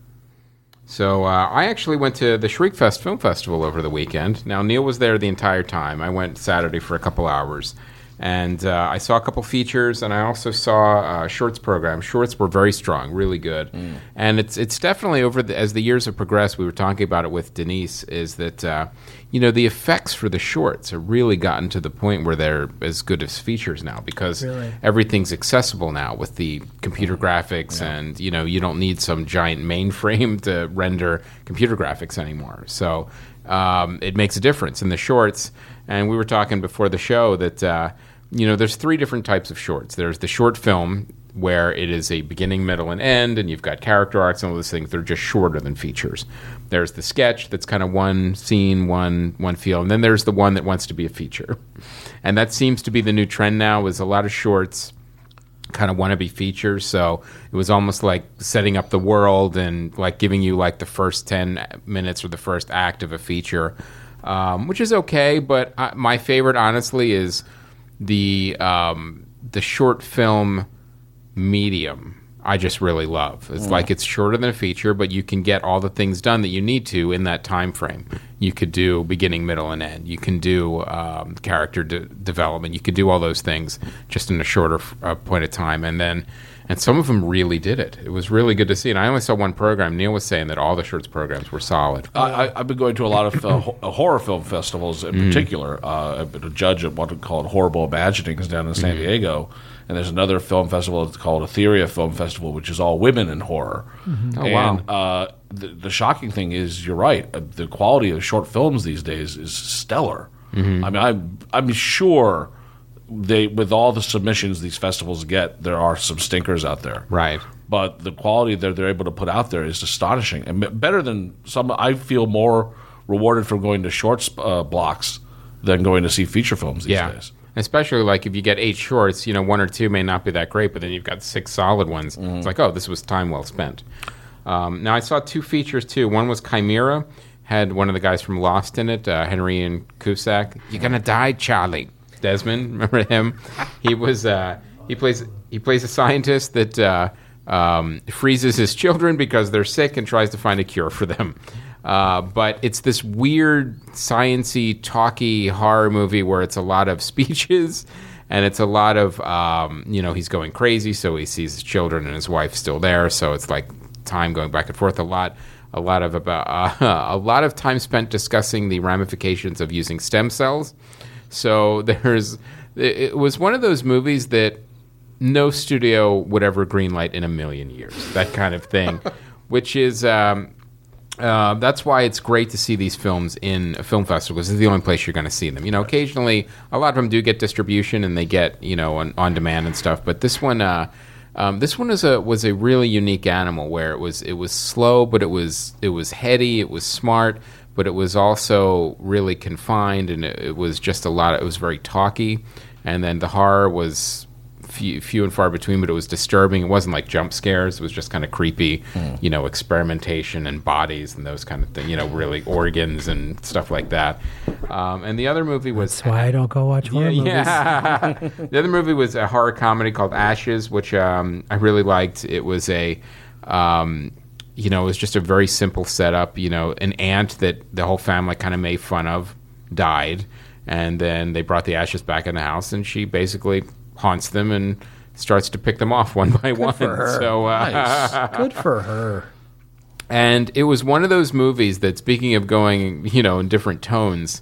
I actually went to the Shriekfest Film Festival over the weekend. Now, Neil was there the entire time. I went Saturday for a couple hours. And I saw a couple features, and I also saw a shorts program. Shorts were very strong, really good. And it's definitely as the years have progressed, we were talking about it with Denise, is that, the effects for the shorts have really gotten to the point where they're as good as features now because everything's accessible now with the computer graphics and, you don't need some giant mainframe to render computer graphics anymore. So it makes a difference in the shorts. And we were talking before the show that, there's 3 different types of shorts. There's the short film, where it is a beginning, middle, and end, and you've got character arcs and all those things. They're just shorter than features. There's the sketch that's kind of one scene, one feel. And then there's the one that wants to be a feature. And that seems to be the new trend now, is a lot of shorts kind of want to be features. So it was almost like setting up the world and like giving you like the first 10 minutes or the first act of a feature. Which is okay, but my favorite, honestly, is the short film medium. I just really love. It's like it's shorter than a feature, but you can get all the things done that you need to in that time frame. You could do beginning, middle, and end. You can do character development. You could do all those things just in a shorter point of time, and some of them really did it. It was really good to see. And I only saw one program. Neil was saying that all the shorts programs were solid. I've been going to a lot of horror film festivals in particular. I've been a judge at what we call Horrible Imaginings down in San Diego. And there's another film festival that's called Etheria Film Festival, which is all women in horror. Oh, wow. And the shocking thing is, you're right, the quality of short films these days is stellar. I mean, I'm sure with all the submissions these festivals get, there are some stinkers out there. Right. But the quality that they're able to put out there is astonishing. And better than some, I feel more rewarded from going to shorts blocks than going to see feature films these days. Especially like if you get 8 shorts, 1 or 2 may not be that great, but then you've got 6 solid ones. It's like, oh, this was time well spent. Now, I saw 2 features, too. One was Chimera, had one of the guys from Lost in it, Henry and Cusack. You're going to die, Charlie. Desmond, remember him? He was he plays a scientist that freezes his children because they're sick and tries to find a cure for them. But it's this weird, science-y, talky horror movie where it's a lot of speeches and it's a lot of, he's going crazy, so he sees his children and his wife still there, so it's like time going back and forth a lot of time spent discussing the ramifications of using stem cells. So it was one of those movies that no studio would ever greenlight in a million years, that kind of thing, which is... that's why it's great to see these films in a film festival, because it's the only place you're going to see them. Occasionally, a lot of them do get distribution and they get, on demand and stuff. But this one was a really unique animal where it was slow, but it was heady, it was smart, but it was also really confined, and it was just it was very talky. And then the horror was few and far between, but it was disturbing. It wasn't like jump scares. It was just kind of creepy, experimentation and bodies and those kind of things, really organs and stuff like that. And the other movie was... That's why I don't go watch horror movies. Yeah. The other movie was a horror comedy called Ashes, which I really liked. It was it was just a very simple setup. An aunt that the whole family kind of made fun of died, and then they brought the ashes back in the house, and she basically haunts them and starts to pick them off one by one. For her. So Nice. Good for her. And it was one of those movies that, speaking of going, in different tones,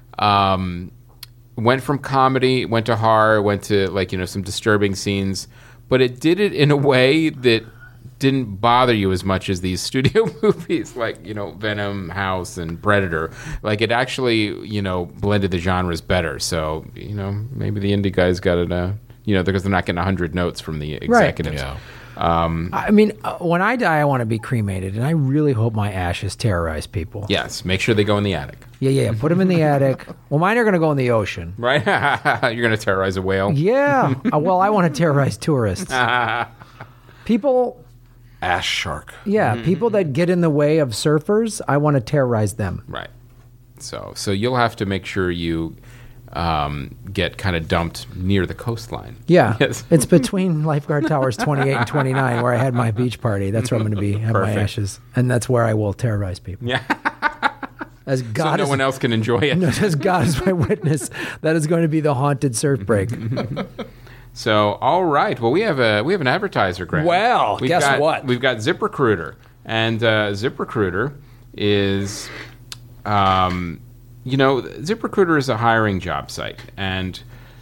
went from comedy, went to horror, went to some disturbing scenes, but it did it in a way that didn't bother you as much as these studio movies like, Venom, House, and Predator. Like, it actually, blended the genres better. So, maybe the indie guys got it, because they're not getting 100 notes from the executives. Yeah. I mean, when I die, I want to be cremated, and I really hope my ashes terrorize people. Yes, make sure they go in the attic. Yeah. Put them in the attic. Well, mine are going to go in the ocean. Right? You're going to terrorize a whale? Yeah. Well, I want to terrorize tourists. People... Ass shark. Yeah, people that get in the way of surfers, I want to terrorize them. Right. So you'll have to make sure you get kind of dumped near the coastline. Yeah, Yes. it's between Lifeguard Towers 28 and 29 where I had my beach party. That's where I'm going to be, have Perfect. my ashes. And that's where I will terrorize people. Yeah. As So God no is, one else can enjoy it. as God is my witness, that is going to be the haunted surf break. So, all right. Well, we have an advertiser, Grant. Well, guess what? We've got ZipRecruiter, and ZipRecruiter is, ZipRecruiter is a hiring job site, and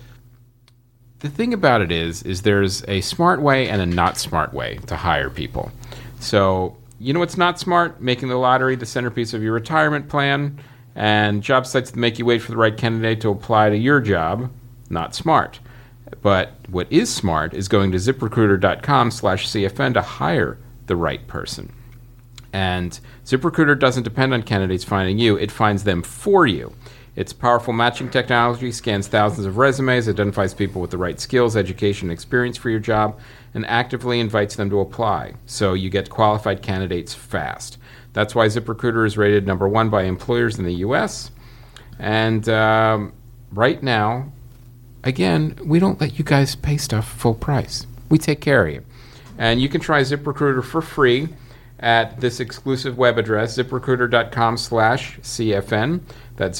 the thing about it is there's a smart way and a not smart way to hire people. So, you know what's not smart? Making the lottery the centerpiece of your retirement plan, and job sites that make you wait for the right candidate to apply to your job. Not smart. But what is smart is going to ZipRecruiter.com/CFN to hire the right person. And ZipRecruiter doesn't depend on candidates finding you, it finds them for you. Its powerful matching technology scans thousands of resumes, identifies people with the right skills, education, and experience for your job, and actively invites them to apply. So you get qualified candidates fast. That's why ZipRecruiter is rated number 1 by employers in the U.S. And right now, again, we don't let you guys pay stuff full price. We take care of you. And you can try ZipRecruiter for free at this exclusive web address, ZipRecruiter.com/CFN. That's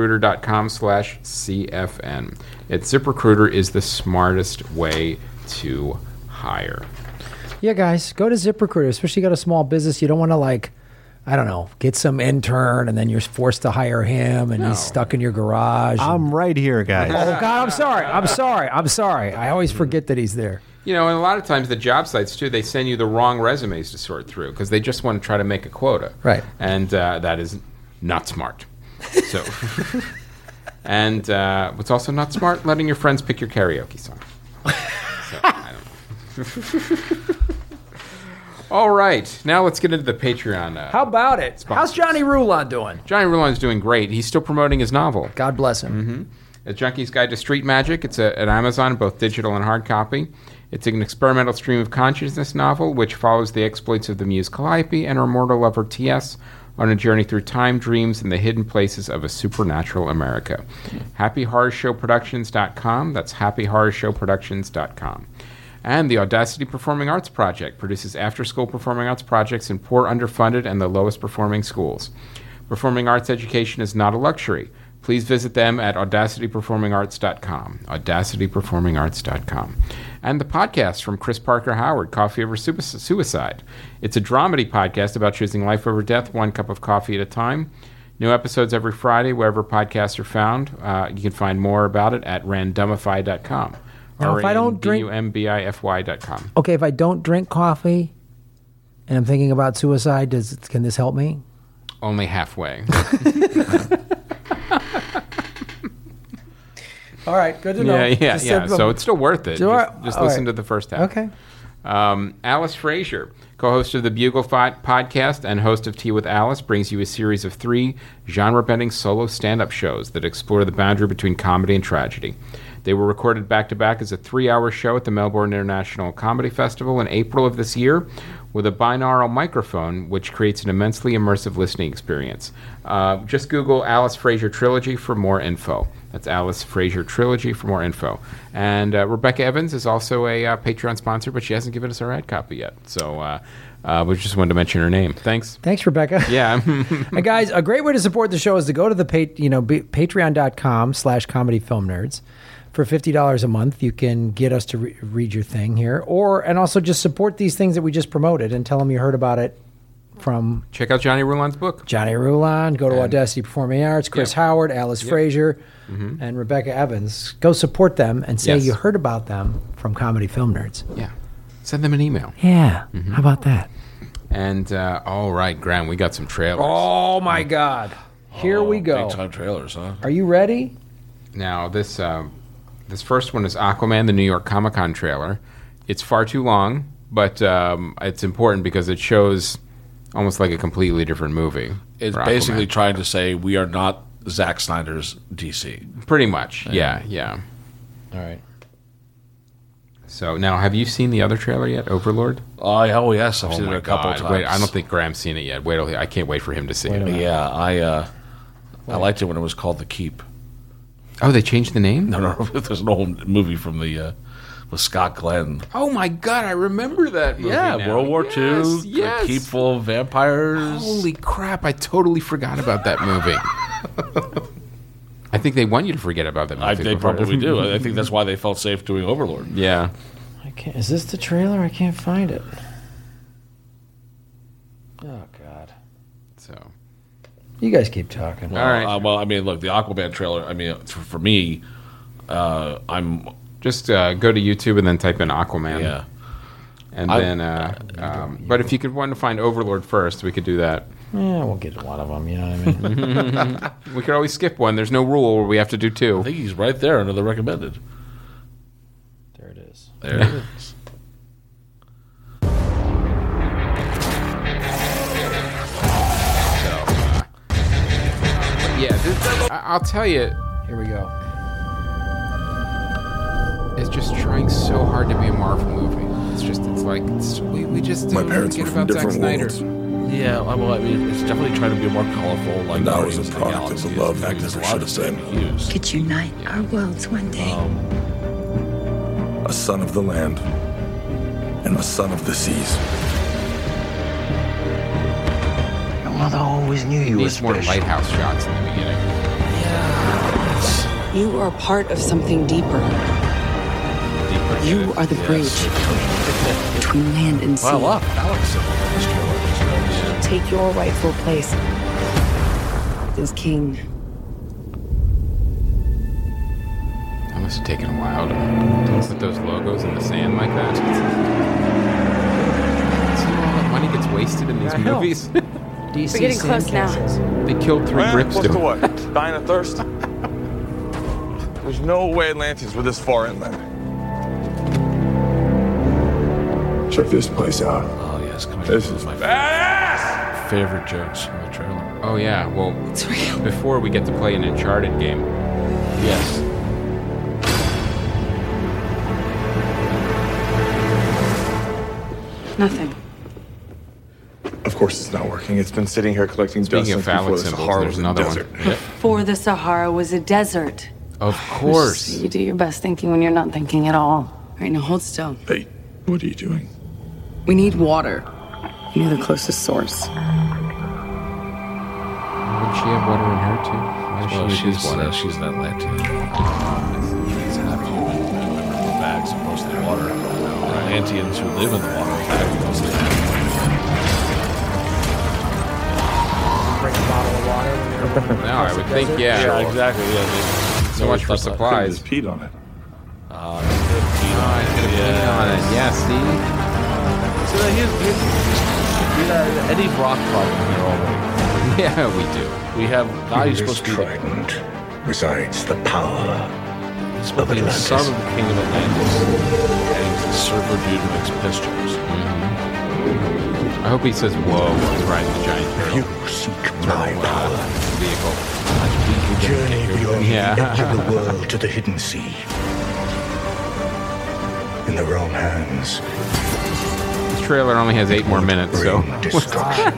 ZipRecruiter.com/CFN. ZipRecruiter is the smartest way to hire. Yeah, guys, go to ZipRecruiter, especially you got a small business. You don't want to get some intern and then you're forced to hire him and he's stuck in your garage. I'm right here, guys. Oh, God, I'm sorry. I always forget that he's there. And a lot of times the job sites, too, they send you the wrong resumes to sort through because they just want to try to make a quota. Right. And that is not smart. So, and what's also not smart, letting your friends pick your karaoke song. So, I don't know. All right, now let's get into the Patreon. How about it? sponsors. How's Johnny Rulon doing? Johnny Rulon's doing great. He's still promoting his novel. God bless him. A Junkie's Guide to Street Magic. It's at Amazon, both digital and hard copy. It's an experimental stream of consciousness novel which follows the exploits of the muse Calliope and her mortal lover T.S. on a journey through time, dreams, and the hidden places of a supernatural America. HappyHorrorShowProductions.com. That's HappyHorrorShowProductions.com. And the Audacity Performing Arts Project produces after-school performing arts projects in poor, underfunded, and the lowest performing schools. Performing arts education is not a luxury. Please visit them at audacityperformingarts.com. audacityperformingarts.com. And the podcast from Chris Parker Howard, Coffee Over Suicide. It's a dramedy podcast about choosing life over death, one cup of coffee at a time. New episodes every Friday, wherever podcasts are found. You can find more about it at randomify.com. Now, if I don't drink- RANDUMBIFY.com. Okay, if I don't drink coffee and I'm thinking about suicide, can this help me? Only halfway. All right, good to know. Yeah. So it's still worth it. Sure. Just All listen right. to the first half. Okay. Alice Frazier, co-host of the Bugle podcast and host of Tea with Alice, brings you a series of 3 genre-bending solo stand-up shows that explore the boundary between comedy and tragedy. They were recorded back-to-back as a 3-hour show at the Melbourne International Comedy Festival in April of this year with a binaural microphone, which creates an immensely immersive listening experience. Just Google Alice Frazier Trilogy for more info. That's Alice Frazier Trilogy for more info. And Rebecca Evans is also a Patreon sponsor, but she hasn't given us our ad copy yet. So we just wanted to mention her name. Thanks. Thanks, Rebecca. Yeah. And guys, a great way to support the show is to go to the patreon.com/comedyfilmnerds. For $50 a month, you can get us to read your thing here, and also just support these things that we just promoted and tell them you heard about it from Check out Johnny Rulon's book. Johnny Rulon. Go to Audacity Performing Arts, Chris Howard, Alice Frazier, and Rebecca Evans. Go support them and say Yes. you heard about them from Comedy Film Nerds. Yeah. Send them an email. Yeah, how about that? And all right, Graham, we got some trailers. Oh my God! Here we go. Big time trailers, huh? Are you ready? Now this first one is Aquaman, the New York Comic Con trailer. It's far too long, but it's important because it shows almost like a completely different movie. It's for basically Aquaman. trying to say we are not Zack Snyder's DC. Pretty much, yeah. All right. So now, have you seen the other trailer yet, Overlord? Oh yes, I've Oh seen my it a couple God. times. Wait, I don't think Graham's seen it yet. Wait, I can't wait for him to see it. Yeah, I liked it when it was called The Keep. Oh, they changed the name? No, there's an old movie from the with Scott Glenn. Oh my God, I remember that movie. Yeah, now. World War II. Yes. The Keep full of vampires. Holy crap! I totally forgot about that movie. I think they want you to forget about that movie. They probably do. I think that's why they felt safe doing Overlord. Yeah. I can't. Is this the trailer? I can't find it. Oh God. So. You guys keep talking. Well, All right. well, I mean, look, the Aquaman trailer. I mean, for me, I'm Just go to YouTube and then type in Aquaman. yeah. And then, but if you could want to find Overlord first, we could do that. Yeah, we'll get one of them. You know what I mean? We could always skip one. There's no rule where we have to do I two. think he's right there under the recommended. There it is. There it is. Yeah, I'll tell you, Here we go. it's just trying so hard to be a Marvel movie. We just My don't parents get were from about Zack different Snyder. worlds. Yeah, well, I mean, it's definitely trying to be more colorful. Like Now he's a Guardians of the product of the Galaxy. love In fact, that there's a never lot of should have same hues. Could unite our worlds one day. A son of the land and a son of the seas. Your mother always knew you were Needs more special. lighthouse shots in the beginning. You are part of something deeper. Deeper You shit. are the bridge between land and sea. Well, look, Alex in this trailer. Take your rightful place as king. That must have taken a while to put those logos in the sand like that. See all that money gets wasted in these I know. movies? DC We're getting close now. Sandcastles. They killed 3 grips what's to the it. what? Dying of thirst? There's no way Atlanteans were this far inland. Check this place out. Oh yes, come This on. is My badass! favorite jokes from the trailer. Oh yeah, well, It's real. before we get to play an Uncharted game. Yes. Nothing. Of course it's not working. It's been sitting here collecting dust Speaking of since before phallic the symbols, Sahara there's was a another desert. one. For the Sahara was a desert. Of course. You do your best thinking when you're not thinking at all. All right, now hold still. Hey, what are you doing? We need water. Near the closest source. Would she have water in her too? Why Well, does she she's use water? she's an Atlantean. She's half human, bags of mostly water. Atlanteans who live in the water, bags of mostly land. Bring a bottle of water when they're No, I would think, yeah. Yeah, exactly. Yeah, So much for Could've supplies. just peed on it. Oh, yeah, see? So Eddie Brock problem here already. Yeah, we do. We have now he's In this supposed to be trident resides the power. he's supposed to be the son of the king of Atlantis, and he's the server dude who makes piss jokes. I hope he says, whoa, while he's riding the giant turtle. You seek my power. Vehicle. Journey beyond Yeah. the edge of the world to the hidden sea. In the wrong hands, This trailer only has 8 more minutes, so. bring destruction.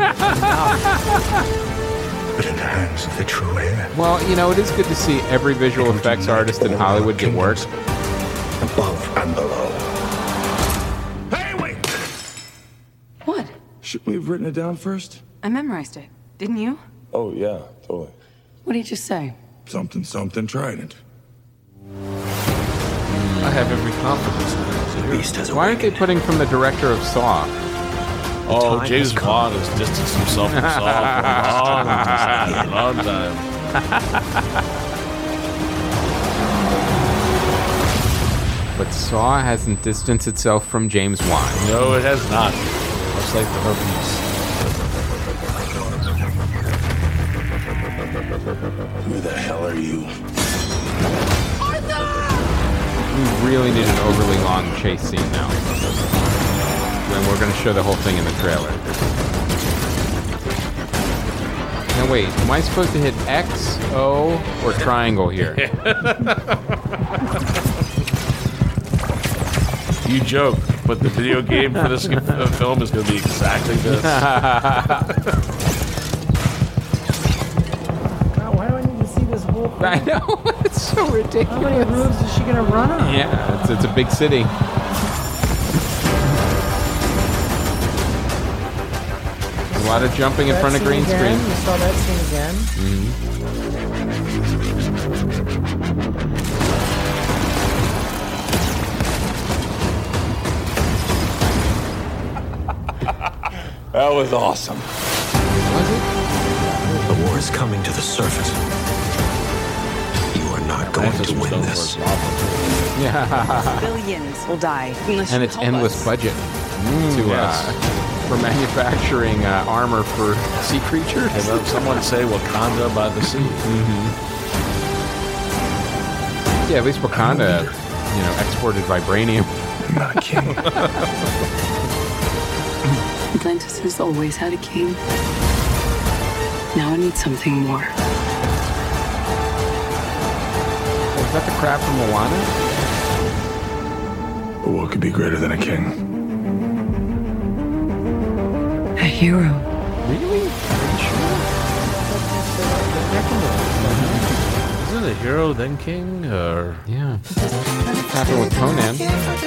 But in the hands of the true heir, Well, you know, it is good to see every visual effects artist in Hollywood get work. above and below. Hey, wait! What? Shouldn't we have written it down first? I memorized it. Didn't you? Oh, yeah, totally. What did you just say? Something, trident. I have every confidence in him. Beast has Why aren't they putting from the director of Saw? Oh, time James has come. Wan has distanced himself from Saw for a long time. But Saw hasn't distanced itself from James Wan. No, it has not. Much like the herpes. Who the hell are you? We really need an overly long chase scene now. Then we're going to show the whole thing in the trailer. Now wait, am I supposed to hit X, O, or triangle here? You joke, but the video game for this film is going to be exactly this. God, why do I need to see this whole thing? I know. It's so ridiculous. How many roofs is she going to run on? Yeah, it's a big city. A lot of jumping in front of green screen. You saw that scene again. That was awesome. The war is coming to the surface. You are not going to win this. Billions will die. And it's endless budget for manufacturing armor for sea creatures. And let someone say Wakanda by the sea. Yeah, at least Wakanda, exported vibranium. I'm not a king. Atlantis has always had a king. Now I need something more. Is that the crab from Moana? But what could be greater than a king? A hero. Really? Isn't it a hero then king? Or Yeah. Happened with Conan.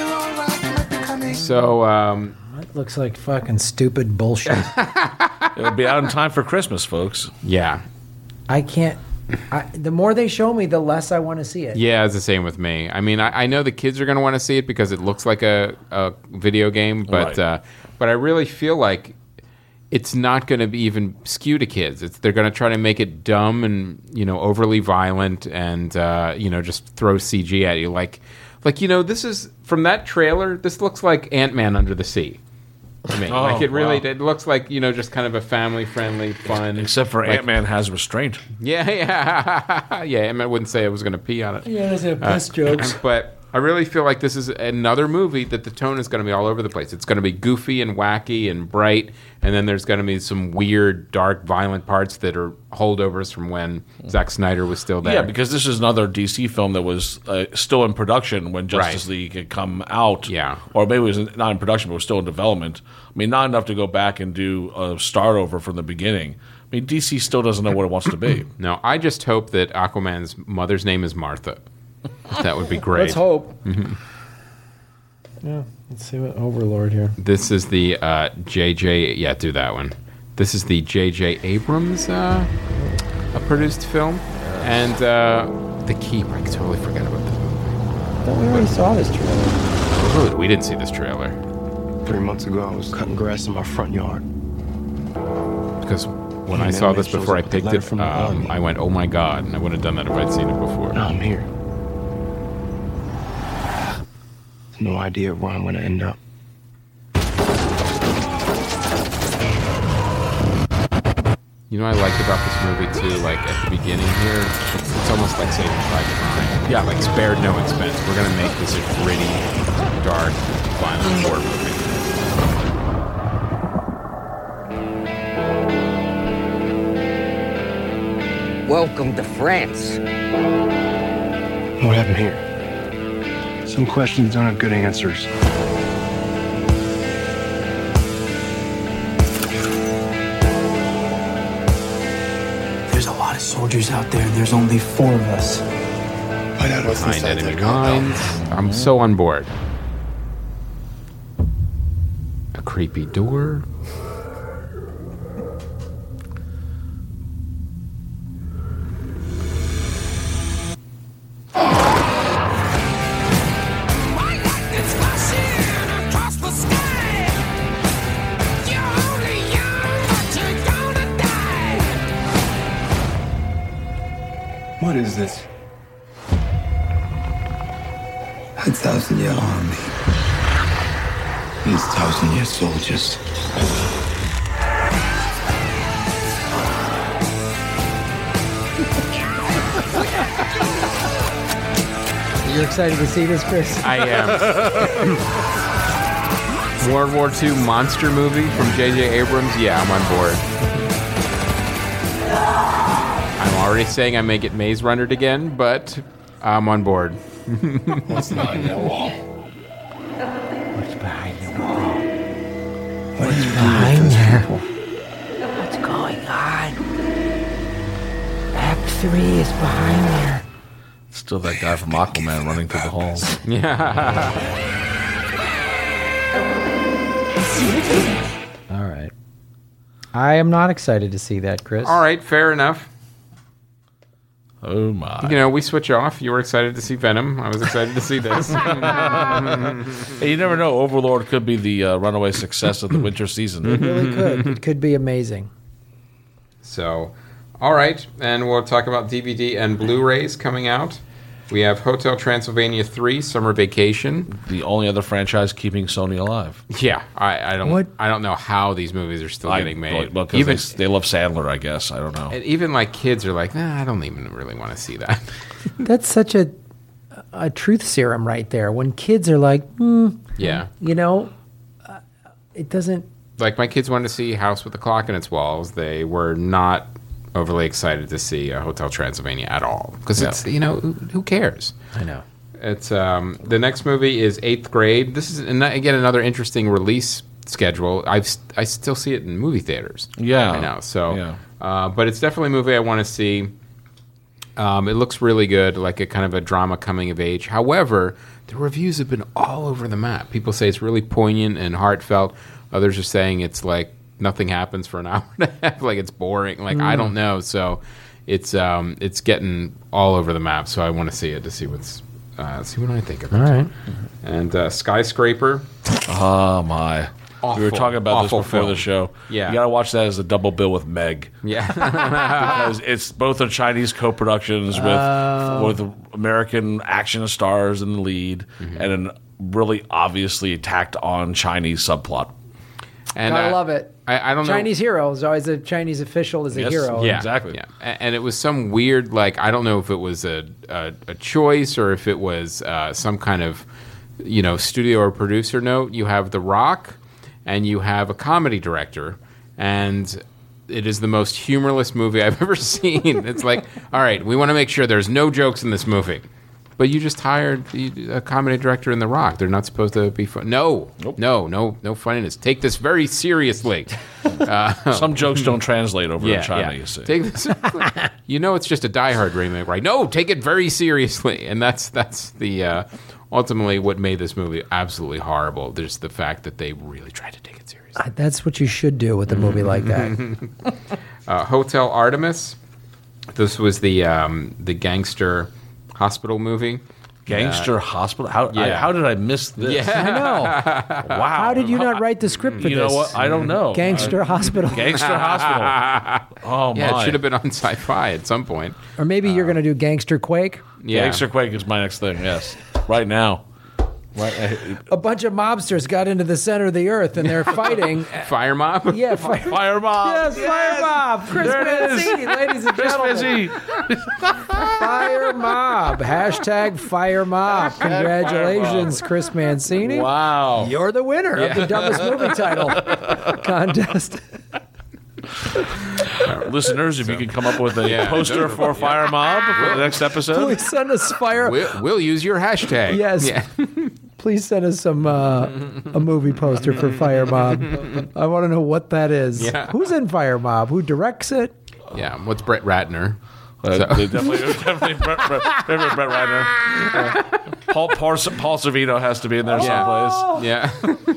So, That looks like fucking stupid bullshit. it'll be out in time for Christmas, folks. yeah. I can't. The more they show me, the less I want to see it. Yeah, it's the same with me. I mean, I know the kids are going to want to see it because it looks like a video game, but Right. but I really feel like it's not going to be even skew to kids. They're going to try to make it dumb and overly violent and just throw CG at you like this is from that trailer. This looks like Ant-Man Under the Sea. I mean, Oh, like it really wow. it looks like just kind of a family friendly fun. Except for like, Ant-Man has restraint. Yeah. Ant-Man wouldn't say it was going to pee on it. Yeah, those are piss jokes. But I really feel like this is another movie that the tone is going to be all over the place. It's going to be goofy and wacky and bright, and then there's going to be some weird, dark, violent parts that are holdovers from when Zack Snyder was still there. Yeah, because this is another DC film that was still in production when Justice Right. League had come out. Yeah. Or maybe it was not in production, but was still in development. I mean, not enough to go back and do a start over from the beginning. I mean, DC still doesn't know what it wants to be. No, I just hope that Aquaman's mother's name is Martha. That would be great. Let's hope. Yeah, let's see what Overlord here. This is the JJ. Yeah, do that one. This is the JJ Abrams produced film, and The Keep. I totally forgot about this movie. I thought we already saw this trailer. Really, we didn't see this trailer 3 months ago, I was cutting grass in my front yard. because when I Hey, saw man, this it shows before I up with a picked letter it, from the army. I went, "Oh my god!" And I would have done that if I'd seen it before. Now I'm here. No idea where I'm going to end up. You know what I liked about this movie too? Like at the beginning here, it's almost like Saving Private Ryan. Yeah, like spared no expense. We're gonna make this a gritty, dark, violent war movie. Welcome to France. What happened here? Some questions don't have good answers. There's a lot of soldiers out there. There's only 4 of us. Find out what's Find inside enemy that compound. lines. I'm so on board. A creepy door. What is this? A 1,000-year army. These 1,000-year soldiers. You're excited to see this, Chris? I am. World War II monster movie from J.J. Abrams. Yeah, I'm on board. I'm already saying I may get Maze Runnered again, but I'm on board. What's behind that wall? behind the wall. What is behind there? What's going on? Act 3 is behind there. Still that guy from Aquaman running through the halls. Yeah. All right. I am not excited to see that, Chris. All right, fair enough. Oh my! You know, we switch off. You were excited to see Venom. I was excited to see this. Hey, you never know. Overlord could be the runaway success of the winter season. It really could. It could be amazing. So, all right, and we'll talk about DVD and Blu-rays coming out. We have Hotel Transylvania 3: Summer Vacation. The only other franchise keeping Sony alive. Yeah, I don't know how these movies are still getting made. Well, even they love Sandler, I guess. I don't know. and even like kids are like, I don't even really want to see that. That's such a truth serum right there. When kids are like, Yeah, you know, it doesn't. like my kids wanted to see House with a Clock in Its Walls. They were not overly excited to see Hotel Transylvania at all because it's who cares? I know. It's the next movie is 8th Grade. This is again another interesting release schedule. I still see it in movie theaters. Yeah, right now. So, but it's definitely a movie I want to see. It looks really good, like a kind of a drama coming of age. However, the reviews have been all over the map. People say it's really poignant and heartfelt. Others are saying it's like nothing happens for an hour and a half, like it's boring. Like I don't know. So it's getting all over the map. So I want to see it to see what I think of it. All right. And Skyscraper. Oh my! Awful, we were talking about this before film. the show. Yeah, you got to watch that as a double bill with Meg. Yeah, because it's both are Chinese co-productions with American action stars in the lead and an really obviously tacked on Chinese subplot. And I love it. I don't know. Chinese hero is always a Chinese official is a hero. Yeah, exactly. Yeah, and it was some weird, like I don't know if it was a choice or if it was some kind of studio or producer note. You have The Rock, and you have a comedy director, and it is the most humorless movie I've ever seen. It's like, all right, we want to make sure there's no jokes in this movie. But you just hired a comedy director in The Rock. They're not supposed to be fun. No, nope. no funniness. Take this very seriously. Some jokes don't translate over to China, you see. Take this, it's just a Die Hard remake, right? No, take it very seriously. And that's the ultimately what made this movie absolutely horrible. There's the fact that they really tried to take it seriously. That's what you should do with a movie like that. Hotel Artemis. This was the gangster hospital movie. Gangster hospital? How did I miss this? Yeah, I know. Wow. How did you not write the script for this? You know what? I don't know. Gangster hospital. Gangster hospital. Oh, my. Yeah, it should have been on Sci-Fi at some point. Or maybe you're going to do Gangster Quake? Yeah. Gangster Quake is my next thing, yes. Right now. A bunch of mobsters got into the center of the earth and they're fighting. Fire mob? Yeah, Fire mob. Yes, Fire mob. Chris Mancini, ladies and gentlemen. Fire mob. Hashtag Fire mob. Congratulations, Chris Mancini. Wow. You're the winner of the dumbest movie title contest. Listeners, if you can come up with a poster for Fire Mob for the next episode. Please send us Fire. We'll use your hashtag. Yes. Yeah. Please send us some a movie poster for Fire Mob. I want to know what that is. Yeah. Who's in Fire Mob? Who directs it? Yeah. What's Brett Ratner? Definitely Brett Ratner. Paul Sorvino has to be in there someplace. Yeah.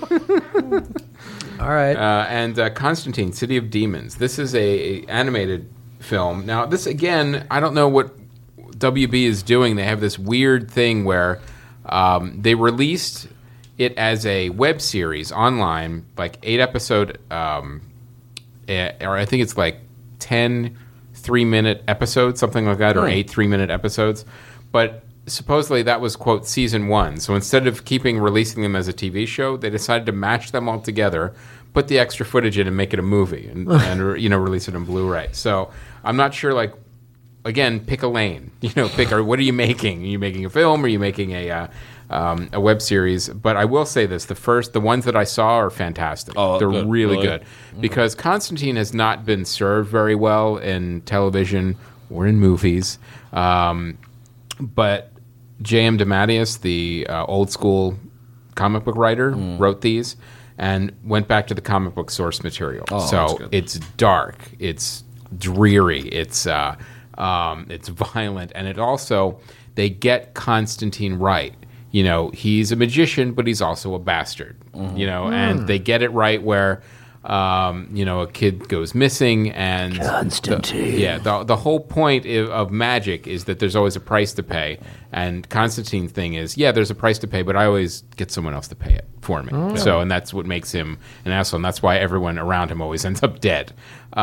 All right. And Constantine, City of Demons. This is a animated film. Now, this, again, I don't know what WB is doing. They have this weird thing where they released it as a web series online, like 8-episode, or I think it's like 10 3-minute episodes, something like that, or 8 3-minute episodes. But supposedly that was, quote, season 1. So instead of releasing them as a TV show, they decided to mash them all together, put the extra footage in and make it a movie and release it on Blu-ray. So I'm not sure, like, again, pick a lane. What are you making? Are you making a film? Or are you making a web series? But I will say this: the ones that I saw are fantastic. Oh, they're good. really Really? good because Constantine has not been served very well in television or in movies. But J.M. DeMatteis, the old school comic book writer, wrote these, and went back to the comic book source material. that's So good. it's dark, it's dreary, it's violent, and it also, they get Constantine right. You know, he's a magician, but he's also a bastard. You know, and they get it right where, you know, a kid goes missing, and Constantine. the whole point of magic is that there's always a price to pay. And Constantine's thing is, there's a price to pay, but I always get someone else to pay it for me. So, and that's what makes him an asshole, and that's why everyone around him always ends up dead.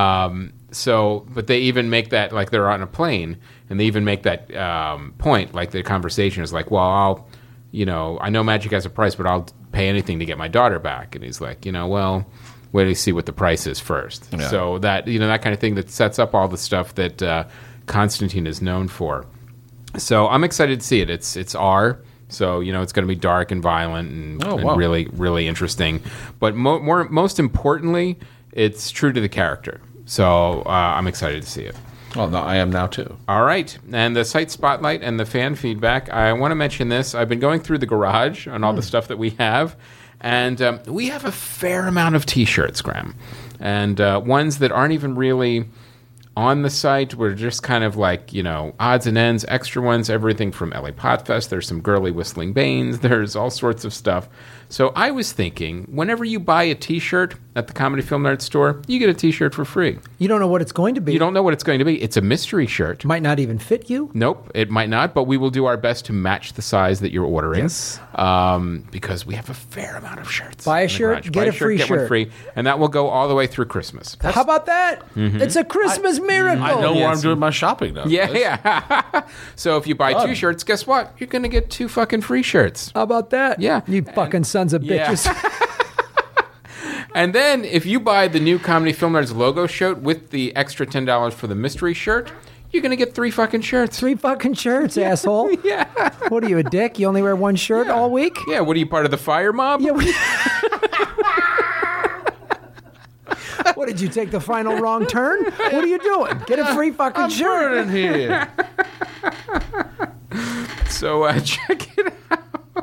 But they even make that, like, they're on a plane, and they even make that point, like, the conversation is like, well, I know magic has a price, but I'll pay anything to get my daughter back. And he's like, well, wait till you see what the price is first. Yeah. So that, that kind of thing that sets up all the stuff that Constantine is known for. So I'm excited to see it. It's R, so it's going to be dark and violent and really, really interesting. But most importantly, it's true to the character. So I'm excited to see it. Well, no, I am now too. All right. And the site spotlight and the fan feedback, I want to mention this. I've been going through the garage on all the stuff that we have, and we have a fair amount of T-shirts, Graham, and ones that aren't even really on the site. We're just kind of like, odds and ends, extra ones, everything from LA Podfest. There's some girly whistling Banes. There's all sorts of stuff. So I was thinking, whenever you buy a T-shirt at the Comedy Film Nerd store, you get a T-shirt for free. You don't know what it's going to be. You don't know what it's going to be. It's a mystery shirt. Might not even fit you. Nope, it might not, but we will do our best to match the size that you're ordering. Yes. Because we have a fair amount of shirts. Buy a in the shirt, garage. get Buy a free get one shirt. free, and that will go all the way through Christmas. How about that? It's a Christmas miracle. I know where Yes. I'm doing my shopping now. Yeah. So if you buy Done. 2 shirts, guess what? You're going to get 2 fucking free shirts. How about that? Yeah. You fucking sons of Yeah. bitches. And then if you buy the new Comedy Film Nerds logo shirt with the extra $10 for the mystery shirt, you're going to get 3 fucking shirts. 3 fucking shirts, asshole. Yeah. What are you, a dick? You only wear 1 shirt all week? Yeah, what are you, part of the fire mob? Yeah. What, did you take the final wrong turn? What are you doing? Get a free fucking shirt. in here. So check it out.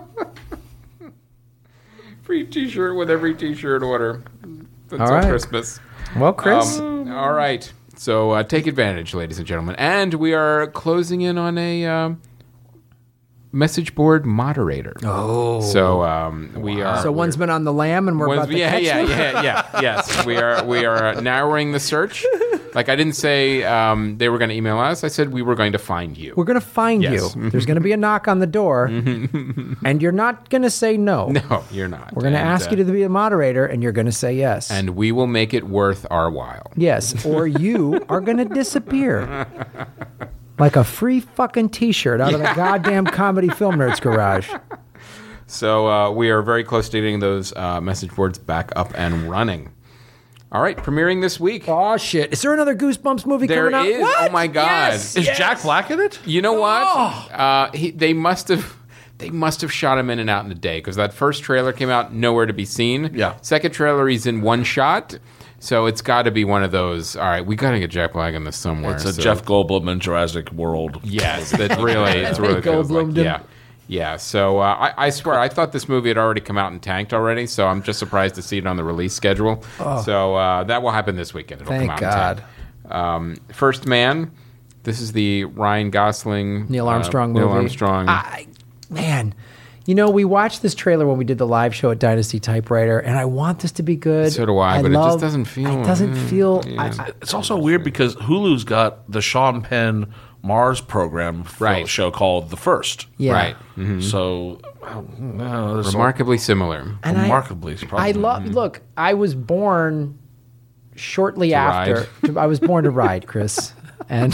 Free T-shirt with every T-shirt order until All right. Christmas. Well, Chris. All right. So take advantage, ladies and gentlemen. And we are closing in on a message board moderator. Oh. So we are. So one's been on the lam and we're about to catch you? Yes. We are narrowing the search. Like, I didn't say they were going to email us. I said we were going to find you. We're going to find Yes. you. There's going to be a knock on the door, and you're not going to say no. No, you're not. We're going to ask you to be a moderator, and you're going to say yes. And we will make it worth our while. Yes, or you are going to disappear. Like a free fucking T-shirt out of the goddamn Comedy Film Nerds garage. So we are very close to getting those message boards back up and running. All right, premiering this week. Oh, shit. Is there another Goosebumps movie There coming out? is. What? Oh, my God. Yes, Is yes. Jack Black in it? You know what? They must have shot him in and out in a day, because that first trailer came out nowhere to be seen. Yeah. Second trailer, he's in one shot. So it's got to be one of those. All right, we got to get Jack Black in this somewhere. It's a So- Jeff Goldblum in Jurassic World. Yes, that really, it's really feels like, Goldblumed him. yeah. Yeah, so I swear, I thought this movie had already come out and tanked already, so I'm just surprised to see it on the release schedule. So that will happen this weekend. It'll Thank come out God. And tank. First Man, this is the Ryan Gosling. Neil Armstrong movie. Neil Armstrong. Man, we watched this trailer when we did the live show at Dynasty Typewriter, and I want this to be good. So do I, but it just doesn't feel- It doesn't feel. Yeah. It's also weird because Hulu's got the Sean Penn Mars program Right. show called The First. Yeah. Right. Mhm. So, there's Remarkably similar. And remarkably. it's probably- I love. Look, I was born shortly after. ride. I was born to ride, Chris, and.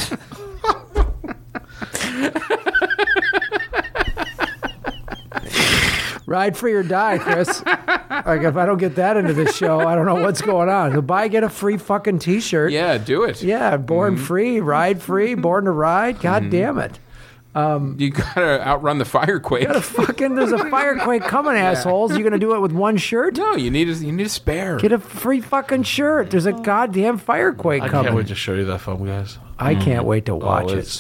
Ride free or die, Chris. Like, if I don't get that into this show, I don't know what's going on. So get a free fucking T-shirt. Yeah, do it. Yeah, born free, ride free, born to ride. God damn it. You got to outrun the firequake. There's a firequake coming, assholes. You gonna do it with one shirt? No, you need a spare. Get a free fucking shirt. There's a goddamn firequake I coming. can't wait to show you that film, guys. I can't wait to watch it. It's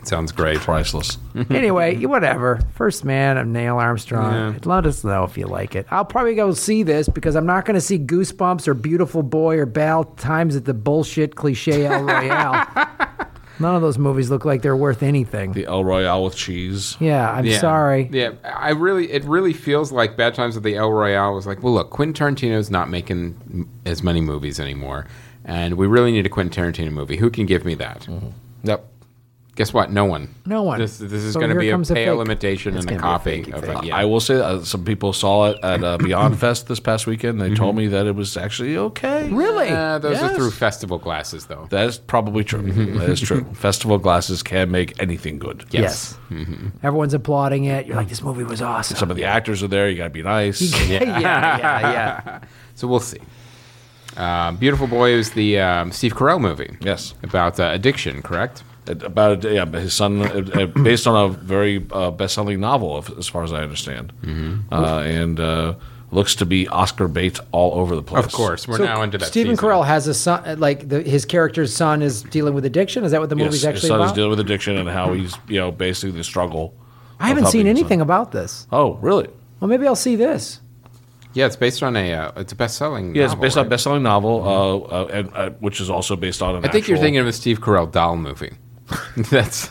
Sounds great. Priceless. Anyway, whatever. First Man of Neil Armstrong. Yeah. Let us know if you like it. I'll probably go see this because I'm not going to see Goosebumps or Beautiful Boy or Bad Times at the bullshit cliche El Royale. None of those movies look like they're worth anything. The El Royale with cheese. Yeah, I'm sorry. Yeah, it really feels like Bad Times at the El Royale was like, well, look, Quentin Tarantino's not making as many movies anymore, and we really need a Quentin Tarantino movie. Who can give me that? Mm-hmm. Yep. Guess what? No one. No one. This is So going to here be a comes a pale fake. imitation It's and a gonna be a copy fakey of fake. it. Yeah. I will say some people saw it at Beyond Fest this past weekend. They told me that it was actually okay. Really? Those are Yes. through festival glasses, though. That is probably true. That is true. Festival glasses can make anything good. Yes. Everyone's applauding it. You're like, this movie was awesome. Some of the actors are there. You got to be nice. yeah. So we'll see. Beautiful Boy is the Steve Carell movie. Yes. About addiction, correct? About his son, based on a very best-selling novel, as far as I understand, and looks to be Oscar bait all over the place. Of course, we're now into that. Stephen season. Carell has a son, like his character's son is dealing with addiction. Is that what the movie's Yes, actually his son about? is dealing with addiction and how he's, basically the struggle. I haven't seen anything about this. Oh, really? Well, maybe I'll see this. Yeah, it's based on it's a best-selling. Yeah, it's novel, based on right? a best-selling novel, and which is also based on an I think you're actual- thinking of a Steve Carell doll movie. That's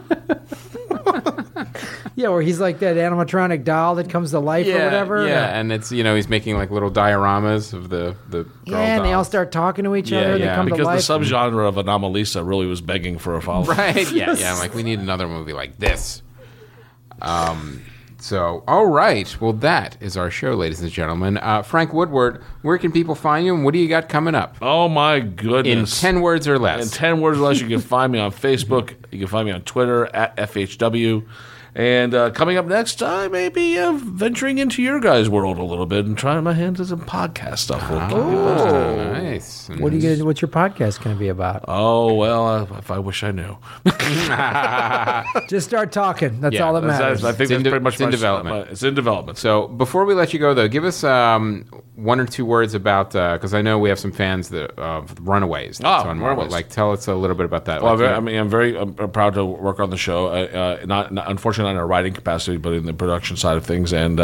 Yeah, where he's like that animatronic doll that comes to life or whatever. Yeah, and it's he's making like little dioramas of the girl and they all dolls. start talking to each Yeah, other. They yeah. come because to life. the subgenre of Anomalisa really was begging for a follow. Right? Yeah. I'm like, we need another movie like this. So, all right. Well, that is our show, ladies and gentlemen. Frank Woodward, where can people find you, and what do you got coming up? Oh my In goodness! 10 words or less. In 10 words or less, you can find me on Facebook. You can find me on Twitter at FHW. And coming up next time, maybe venturing into your guys' world a little bit and trying my hands at some podcast stuff. We'll keep you posted. Nice. What are you gonna? What's your podcast going to be about? Oh, well, if I wish I knew. Just start talking. That's Yeah, all that matters. I think It's that's pretty much it's in my- development. It's in development. So before we let you go, though, give us one or two words about because I know we have some fans that Runaways. That's on Marvel. Runaways. Like, tell us a little bit about that. Well, Like, I'm very proud to work on the show. Not unfortunately not in a writing capacity, but in the production side of things. And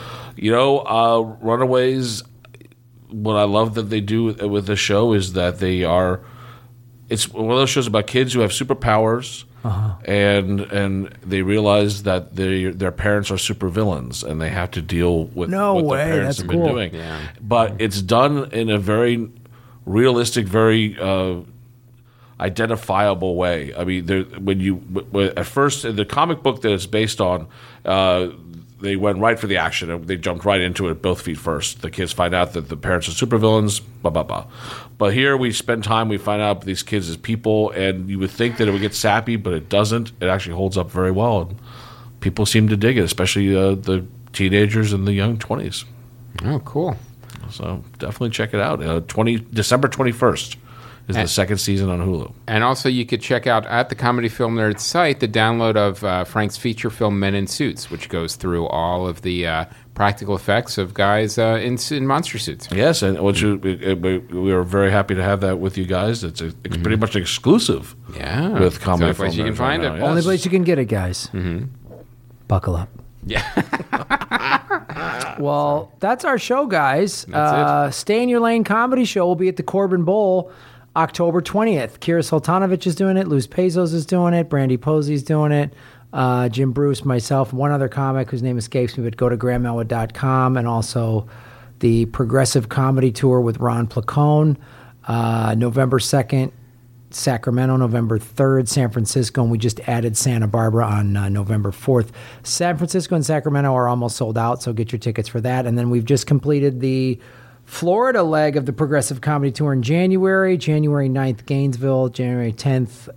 Runaways. What I love that they do with the show is that it's one of those shows about kids who have superpowers, and they realize that their parents are supervillains, and they have to deal with No what way, their parents that's have been cool. doing. Yeah. But it's done in a very realistic, very identifiable way. I mean, at first in the comic book that it's based on, they went right for the action and they jumped right into it, both feet first. The kids find out that the parents are supervillains, blah blah blah. But here we spend time, we find out these kids as people, and you would think that it would get sappy, but it doesn't. It actually holds up very well, and people seem to dig it, especially the teenagers and the young 20s. oh, cool. So definitely check it out. December 21st is the second season on Hulu. And also, you could check out at the Comedy Film Nerd site the download of Frank's feature film Men in Suits, which goes through all of the practical effects of guys in monster suits. Yes, and we are very happy to have that with you guys. It's pretty much exclusive. Yeah. With Comedy It's the only place Film you can Nerds find right it. now, Only yes. place you can get it, guys. Buckle up. Yeah. Well, that's our show, guys. That's Stay in Your Lane comedy show will be at the Corbin Bowl October 20th. Kira Sultanovich is doing it. Luz Pezos is doing it. Brandy Posey's doing it. Jim Bruce, myself, and one other comic whose name escapes me, but go to grahamelwood.com, and also the Progressive Comedy Tour with Ron Placone, November 2nd, Sacramento, November 3rd, San Francisco, and we just added Santa Barbara on November 4th. San Francisco and Sacramento are almost sold out, so get your tickets for that. And then we've just completed the Florida leg of the Progressive Comedy Tour in January 9th, Gainesville, January 10th,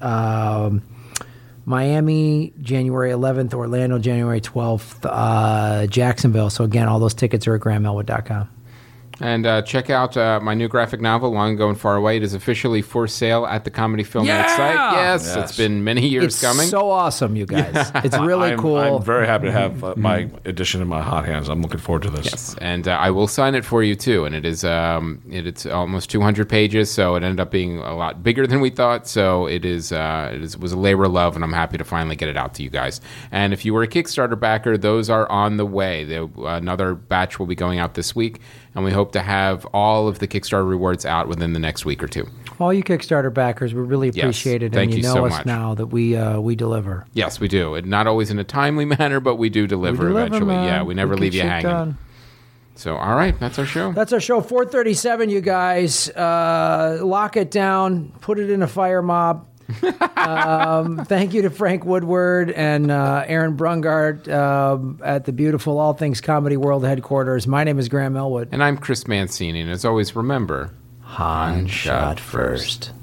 Miami, January 11th, Orlando, January 12th, Jacksonville. So again, all those tickets are at grahamelwood.com. And check out my new graphic novel, Long Ago and Far Away. It is officially for sale at the Comedy Film Night site. Yes, it's been many years coming. It's so awesome, you guys. It's really cool. I'm very happy to have my edition in my hot hands. I'm looking forward to this. Yes, and I will sign it for you too. And it's almost 200 pages, so it ended up being a lot bigger than we thought. So it was a labor of love, and I'm happy to finally get it out to you guys. And if you were a Kickstarter backer, those are on the way. Another batch will be going out this week, and we hope to have all of the Kickstarter rewards out within the next week or two. All you Kickstarter backers, we really appreciate it. Thank and you know so us much. now that we deliver. Yes, we do. And not always in a timely manner, but we do deliver eventually. Man. Yeah, we never leave you hanging. Done. So, all right, that's our show. That's our show. 4:37, you guys. Lock it down. Put it in a fire mob. Thank you to Frank Woodward and Aaron Brungart at the beautiful All Things Comedy World headquarters. My name is Graham Elwood. And I'm Chris Mancini. And as always, remember, Han shot first.